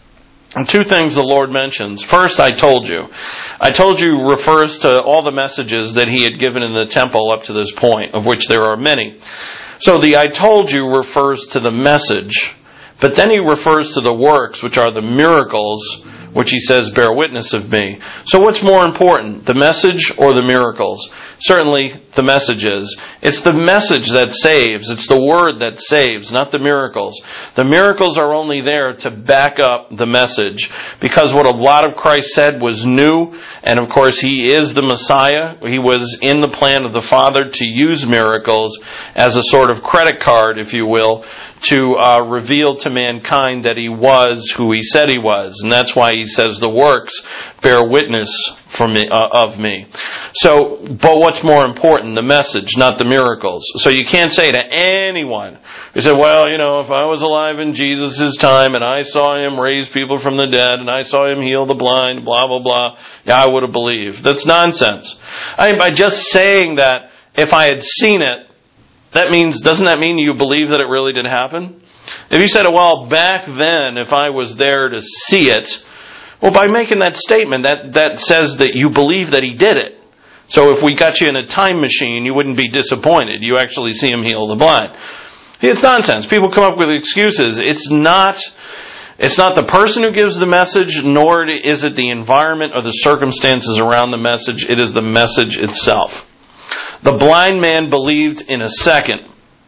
And two things the Lord mentions. First, I told you. I told you refers to all the messages that He had given in the temple up to this point, of which there are many. So the I told you refers to the message, but then He refers to the works, which are the miracles, which He says bear witness of me. So what's more important, the message or the miracles? Certainly the message is. It's the message that saves. It's the word that saves, not the miracles. The miracles are only there to back up the message, because what a lot of Christ said was new, and of course He is the Messiah. He was in the plan of the Father to use miracles as a sort of credit card, if you will, to uh, reveal to mankind that He was who He said He was. And that's why He says the works bear witness for me, uh, of me. So, but what's more important? The message, not the miracles. So you can't say to anyone who said, well, you know, if I was alive in Jesus' time and I saw Him raise people from the dead and I saw Him heal the blind, blah, blah, blah, yeah, I would have believed. That's nonsense. I mean, by just saying that, if I had seen it, that means, doesn't that mean you believe that it really did happen? If you said, well, back then, if I was there to see it, well, by making that statement, that, that says that you believe that He did it. So if we got you in a time machine, you wouldn't be disappointed. You actually see Him heal the blind. It's nonsense. People come up with excuses. It's not, it's not the person who gives the message, nor is it the environment or the circumstances around the message. It is the message itself. The blind man believed in a second.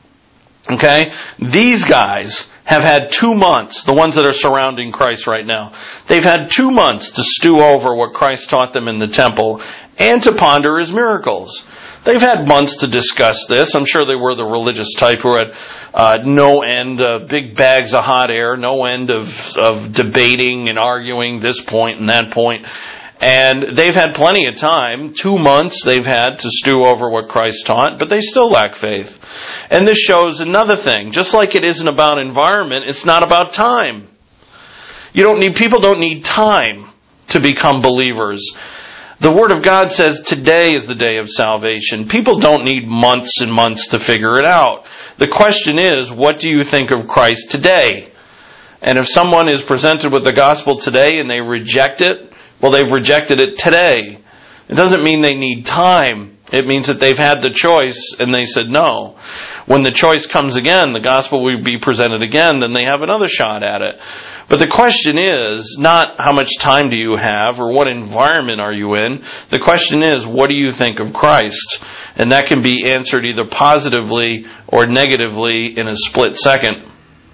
Okay? These guys have had two months, the ones that are surrounding Christ right now, they've had two months to stew over what Christ taught them in the temple and to ponder His miracles. They've had months to discuss this. I'm sure they were the religious type who had uh, no end, uh, big bags of hot air, no end of, of debating and arguing this point and that point. And they've had plenty of time, two months they've had to stew over what Christ taught, but they still lack faith. And this shows another thing. Just like it isn't about environment, it's not about time. You don't need, people don't need time to become believers. The Word of God says today is the day of salvation. People don't need months and months to figure it out. The question is, what do you think of Christ today? And if someone is presented with the gospel today and they reject it, well, they've rejected it today. It doesn't mean they need time. It means that they've had the choice and they said no. When the choice comes again, the gospel will be presented again, then they have another shot at it. But the question is not how much time do you have or what environment are you in. The question is, what do you think of Christ? And that can be answered either positively or negatively in a split second.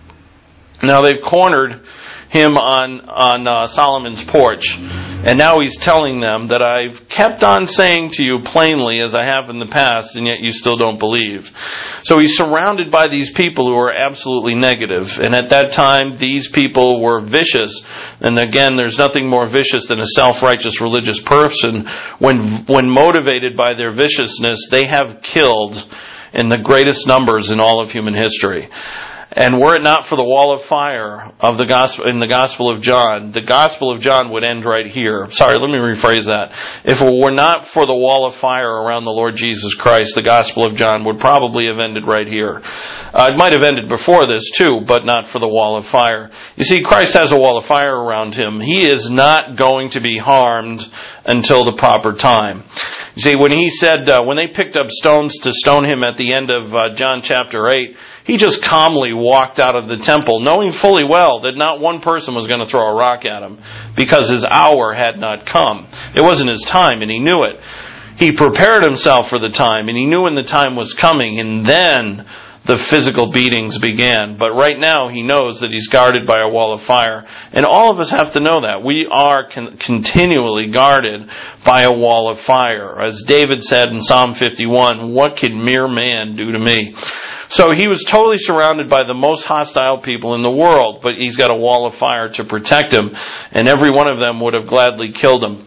Now they've cornered Him on on uh, Solomon's porch, and now He's telling them that I've kept on saying to you plainly as I have in the past, and yet you still don't believe. So He's surrounded by these people who are absolutely negative, and at that time these people were vicious. And again, there's nothing more vicious than a self-righteous religious person. When when motivated by their viciousness, they have killed in the greatest numbers in all of human history. And were it not for the wall of fire of the gospel in the Gospel of John, the Gospel of John would end right here. Sorry, let me rephrase that. If it were not for the wall of fire around the Lord Jesus Christ, the Gospel of John would probably have ended right here. Uh, it might have ended before this too, but not for the wall of fire. You see, Christ has a wall of fire around Him. He is not going to be harmed until the proper time. You see, when He said, uh, when they picked up stones to stone Him at the end of uh, John chapter eight, He just calmly walked out of the temple, knowing fully well that not one person was going to throw a rock at Him, because His hour had not come. It wasn't His time, and He knew it. He prepared Himself for the time, and He knew when the time was coming, and then the physical beatings began. But right now he knows that he's guarded by a wall of fire. And all of us have to know that. We are con- continually guarded by a wall of fire. As David said in Psalm fifty-one, what can mere man do to me? So he was totally surrounded by the most hostile people in the world, but he's got a wall of fire to protect him, and every one of them would have gladly killed him.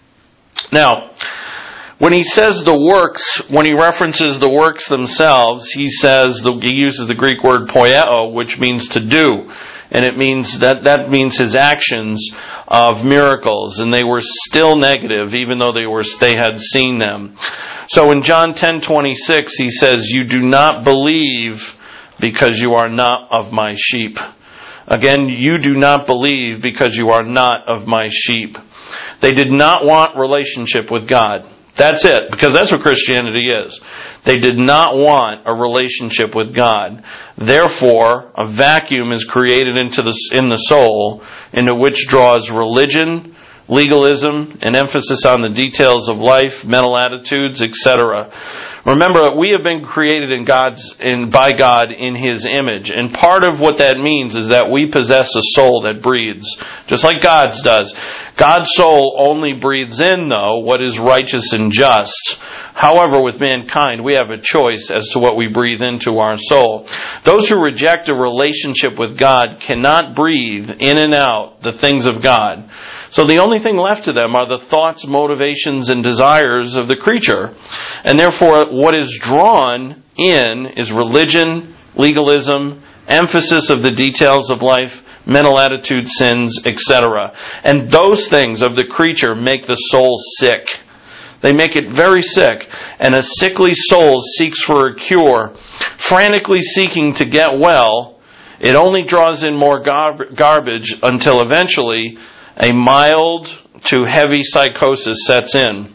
Now, when he says the works, when he references the works themselves, he says, the, he uses the Greek word poieo, which means to do. And it means that, that means his actions of miracles. And they were still negative, even though they were, they had seen them. So in John ten twenty-six, he says, you do not believe because you are not of my sheep. Again, you do not believe because you are not of my sheep. They did not want relationship with God. That's it, because that's what Christianity is. They did not want a relationship with God. Therefore, a vacuum is created into the, in the soul, into which draws religion, legalism, an emphasis on the details of life, mental attitudes, et cetera. Remember, we have been created in God's, in, by God in His image. And part of what that means is that we possess a soul that breathes, just like God's does. God's soul only breathes in, though, what is righteous and just. However, with mankind, we have a choice as to what we breathe into our soul. Those who reject a relationship with God cannot breathe in and out the things of God. So the only thing left to them are the thoughts, motivations, and desires of the creature. And therefore, what is drawn in is religion, legalism, emphasis of the details of life, mental attitude, sins, et cetera. And those things of the creature make the soul sick. They make it very sick. And a sickly soul seeks for a cure, frantically seeking to get well. It only draws in more gar- garbage until eventually a mild to heavy psychosis sets in.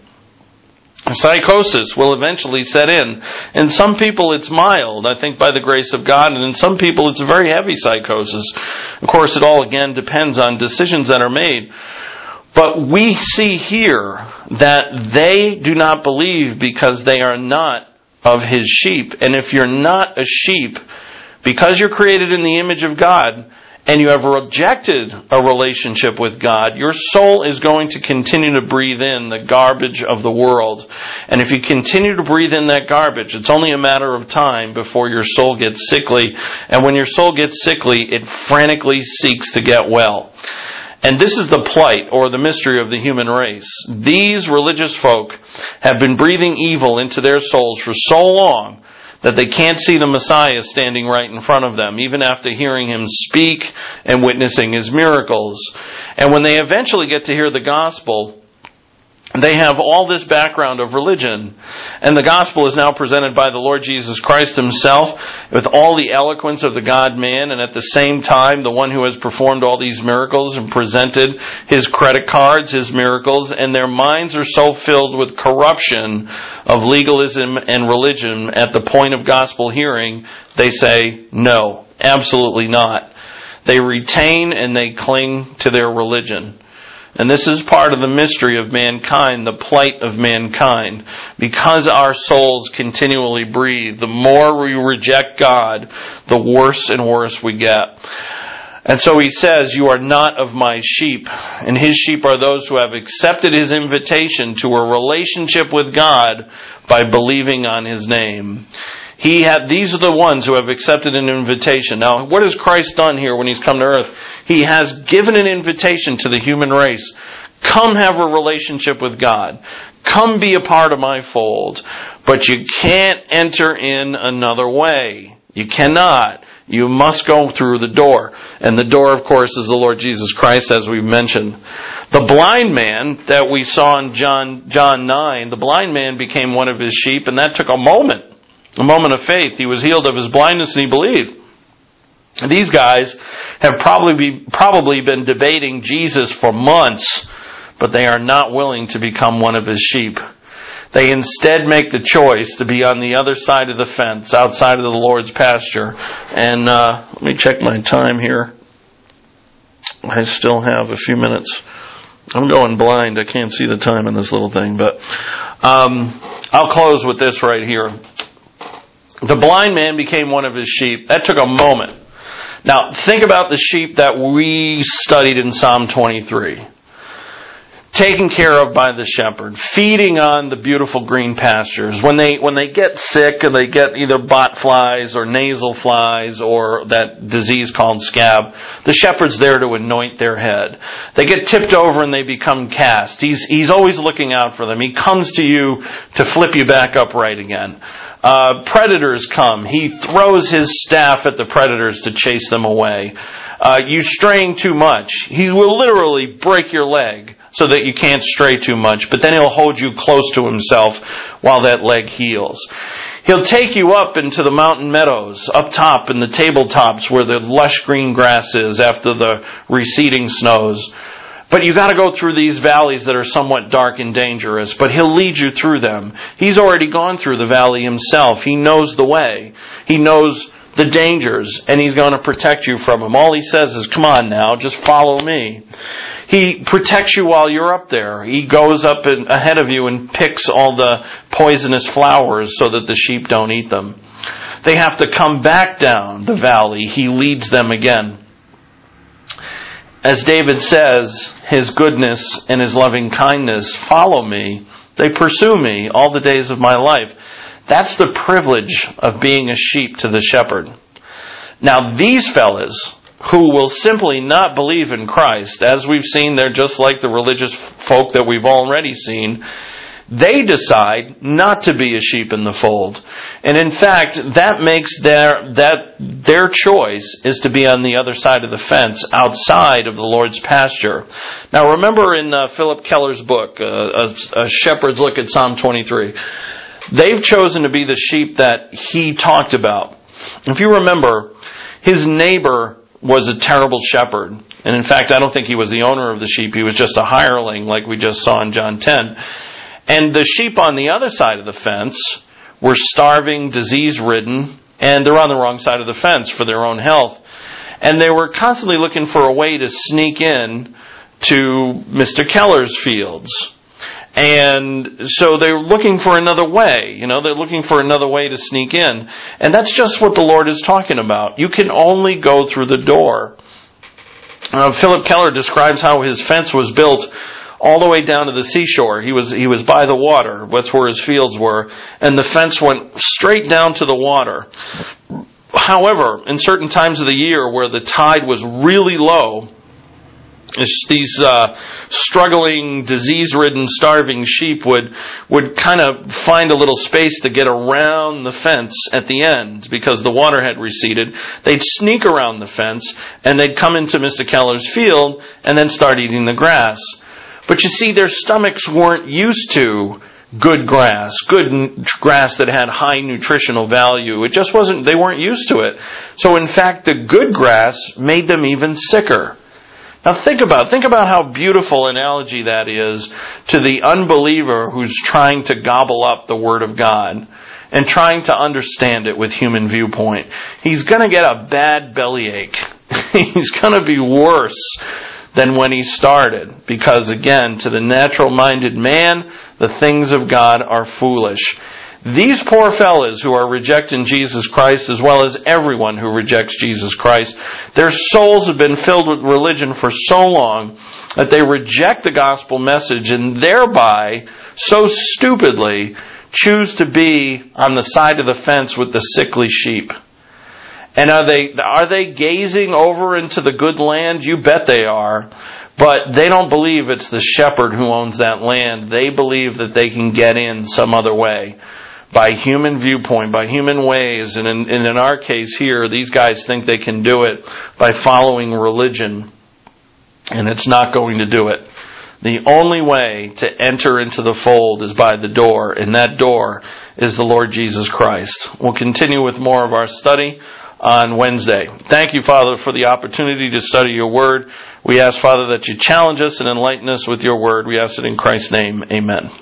Psychosis will eventually set in. In some people it's mild, I think by the grace of God, and in some people it's a very heavy psychosis. Of course, it all again depends on decisions that are made. But we see here that they do not believe because they are not of His sheep. And if you're not a sheep, because you're created in the image of God, and you have rejected a relationship with God, your soul is going to continue to breathe in the garbage of the world. And if you continue to breathe in that garbage, it's only a matter of time before your soul gets sickly. And when your soul gets sickly, it frantically seeks to get well. And this is the plight or the mystery of the human race. These religious folk have been breathing evil into their souls for so long that they can't see the Messiah standing right in front of them, even after hearing Him speak and witnessing His miracles. And when they eventually get to hear the gospel, they have all this background of religion. And the gospel is now presented by the Lord Jesus Christ Himself with all the eloquence of the God-man, and at the same time, the one who has performed all these miracles and presented His credit cards, His miracles, and their minds are so filled with corruption of legalism and religion at the point of gospel hearing, they say, no, absolutely not. They retain and they cling to their religion. And this is part of the mystery of mankind, the plight of mankind. Because our souls continually breathe, the more we reject God, the worse and worse we get. And so He says, you are not of my sheep. And His sheep are those who have accepted His invitation to a relationship with God by believing on His name. He had, these are the ones who have accepted an invitation. Now, what has Christ done here when He's come to earth? He has given an invitation to the human race. Come have a relationship with God. Come be a part of my fold. But you can't enter in another way. You cannot. You must go through the door. And the door, of course, is the Lord Jesus Christ, as we mentioned. The blind man that we saw in John, John nine, the blind man became one of His sheep, and that took a moment. A moment of faith. He was healed of his blindness and he believed. And these guys have probably be, probably been debating Jesus for months, but they are not willing to become one of His sheep. They instead make the choice to be on the other side of the fence, outside of the Lord's pasture. And uh, let me check my time here. I still have a few minutes. I'm going blind. I can't see the time in this little thing, but um, I'll close with this right here. The blind man became one of his sheep. That took a moment. Now, think about the sheep that we studied in Psalm twenty-three. Taken care of by the shepherd, feeding on the beautiful green pastures. When they when they get sick and they get either bot flies or nasal flies or that disease called scab, the shepherd's there to anoint their head. They get tipped over and they become cast. He's he's always looking out for them. He comes to you to flip you back upright again. Uh, predators come. He throws his staff at the predators to chase them away. Uh, you straying too much. He will literally break your leg so that you can't stray too much, but then he'll hold you close to himself while that leg heals. He'll take you up into the mountain meadows, up top in the tabletops where the lush green grass is after the receding snows. But you got to go through these valleys that are somewhat dark and dangerous, but he'll lead you through them. He's already gone through the valley himself. He knows the way. He knows the dangers, and he's going to protect you from them. All he says is, come on now, just follow me. He protects you while you're up there. He goes up in, ahead of you and picks all the poisonous flowers so that the sheep don't eat them. They have to come back down the valley. He leads them again. As David says, his goodness and his loving kindness follow me. They pursue me all the days of my life. That's the privilege of being a sheep to the shepherd. Now these fellas who will simply not believe in Christ, as we've seen, they're just like the religious folk that we've already seen. They decide not to be a sheep in the fold. And in fact, that makes their that their choice is to be on the other side of the fence, outside of the Lord's pasture. Now remember in uh, Philip Keller's book, uh, a, a Shepherd's Look at Psalm twenty-three, they've chosen to be the sheep that he talked about. If you remember, his neighbor was a terrible shepherd. And in fact, I don't think he was the owner of the sheep. He was just a hireling, like we just saw in John ten. And the sheep on the other side of the fence were starving, disease-ridden, and they're on the wrong side of the fence for their own health. And they were constantly looking for a way to sneak in to Mister Keller's fields. And so they're looking for another way. You know, they're looking for another way to sneak in. And that's just what the Lord is talking about. You can only go through the door. Uh, Philip Keller describes how his fence was built all the way down to the seashore. He was he was by the water. That's where his fields were. And the fence went straight down to the water. However, in certain times of the year where the tide was really low, these uh, struggling, disease-ridden, starving sheep would would kind of find a little space to get around the fence at the end because the water had receded. They'd sneak around the fence and they'd come into Mister Keller's field and then start eating the grass. But you see, their stomachs weren't used to good grass, good n- grass that had high nutritional value. It just wasn't, they weren't used to it. So in fact, the good grass made them even sicker. Now think about, think about how beautiful an analogy that is to the unbeliever who's trying to gobble up the Word of God and trying to understand it with human viewpoint. He's going to get a bad bellyache. He's going to be worse than when he started. Because again, to the natural-minded man, the things of God are foolish. These poor fellas who are rejecting Jesus Christ, as well as everyone who rejects Jesus Christ, their souls have been filled with religion for so long that they reject the gospel message and thereby, so stupidly, choose to be on the side of the fence with the sickly sheep. And are they are they gazing over into the good land? You bet they are. But they don't believe it's the shepherd who owns that land. They believe that they can get in some other way. By human viewpoint, by human ways. And in, and in our case here, these guys think they can do it by following religion. And it's not going to do it. The only way to enter into the fold is by the door. And that door is the Lord Jesus Christ. We'll continue with more of our study on Wednesday. Thank you, Father, for the opportunity to study your word. We ask, Father, that you challenge us and enlighten us with your word. We ask it in Christ's name. Amen.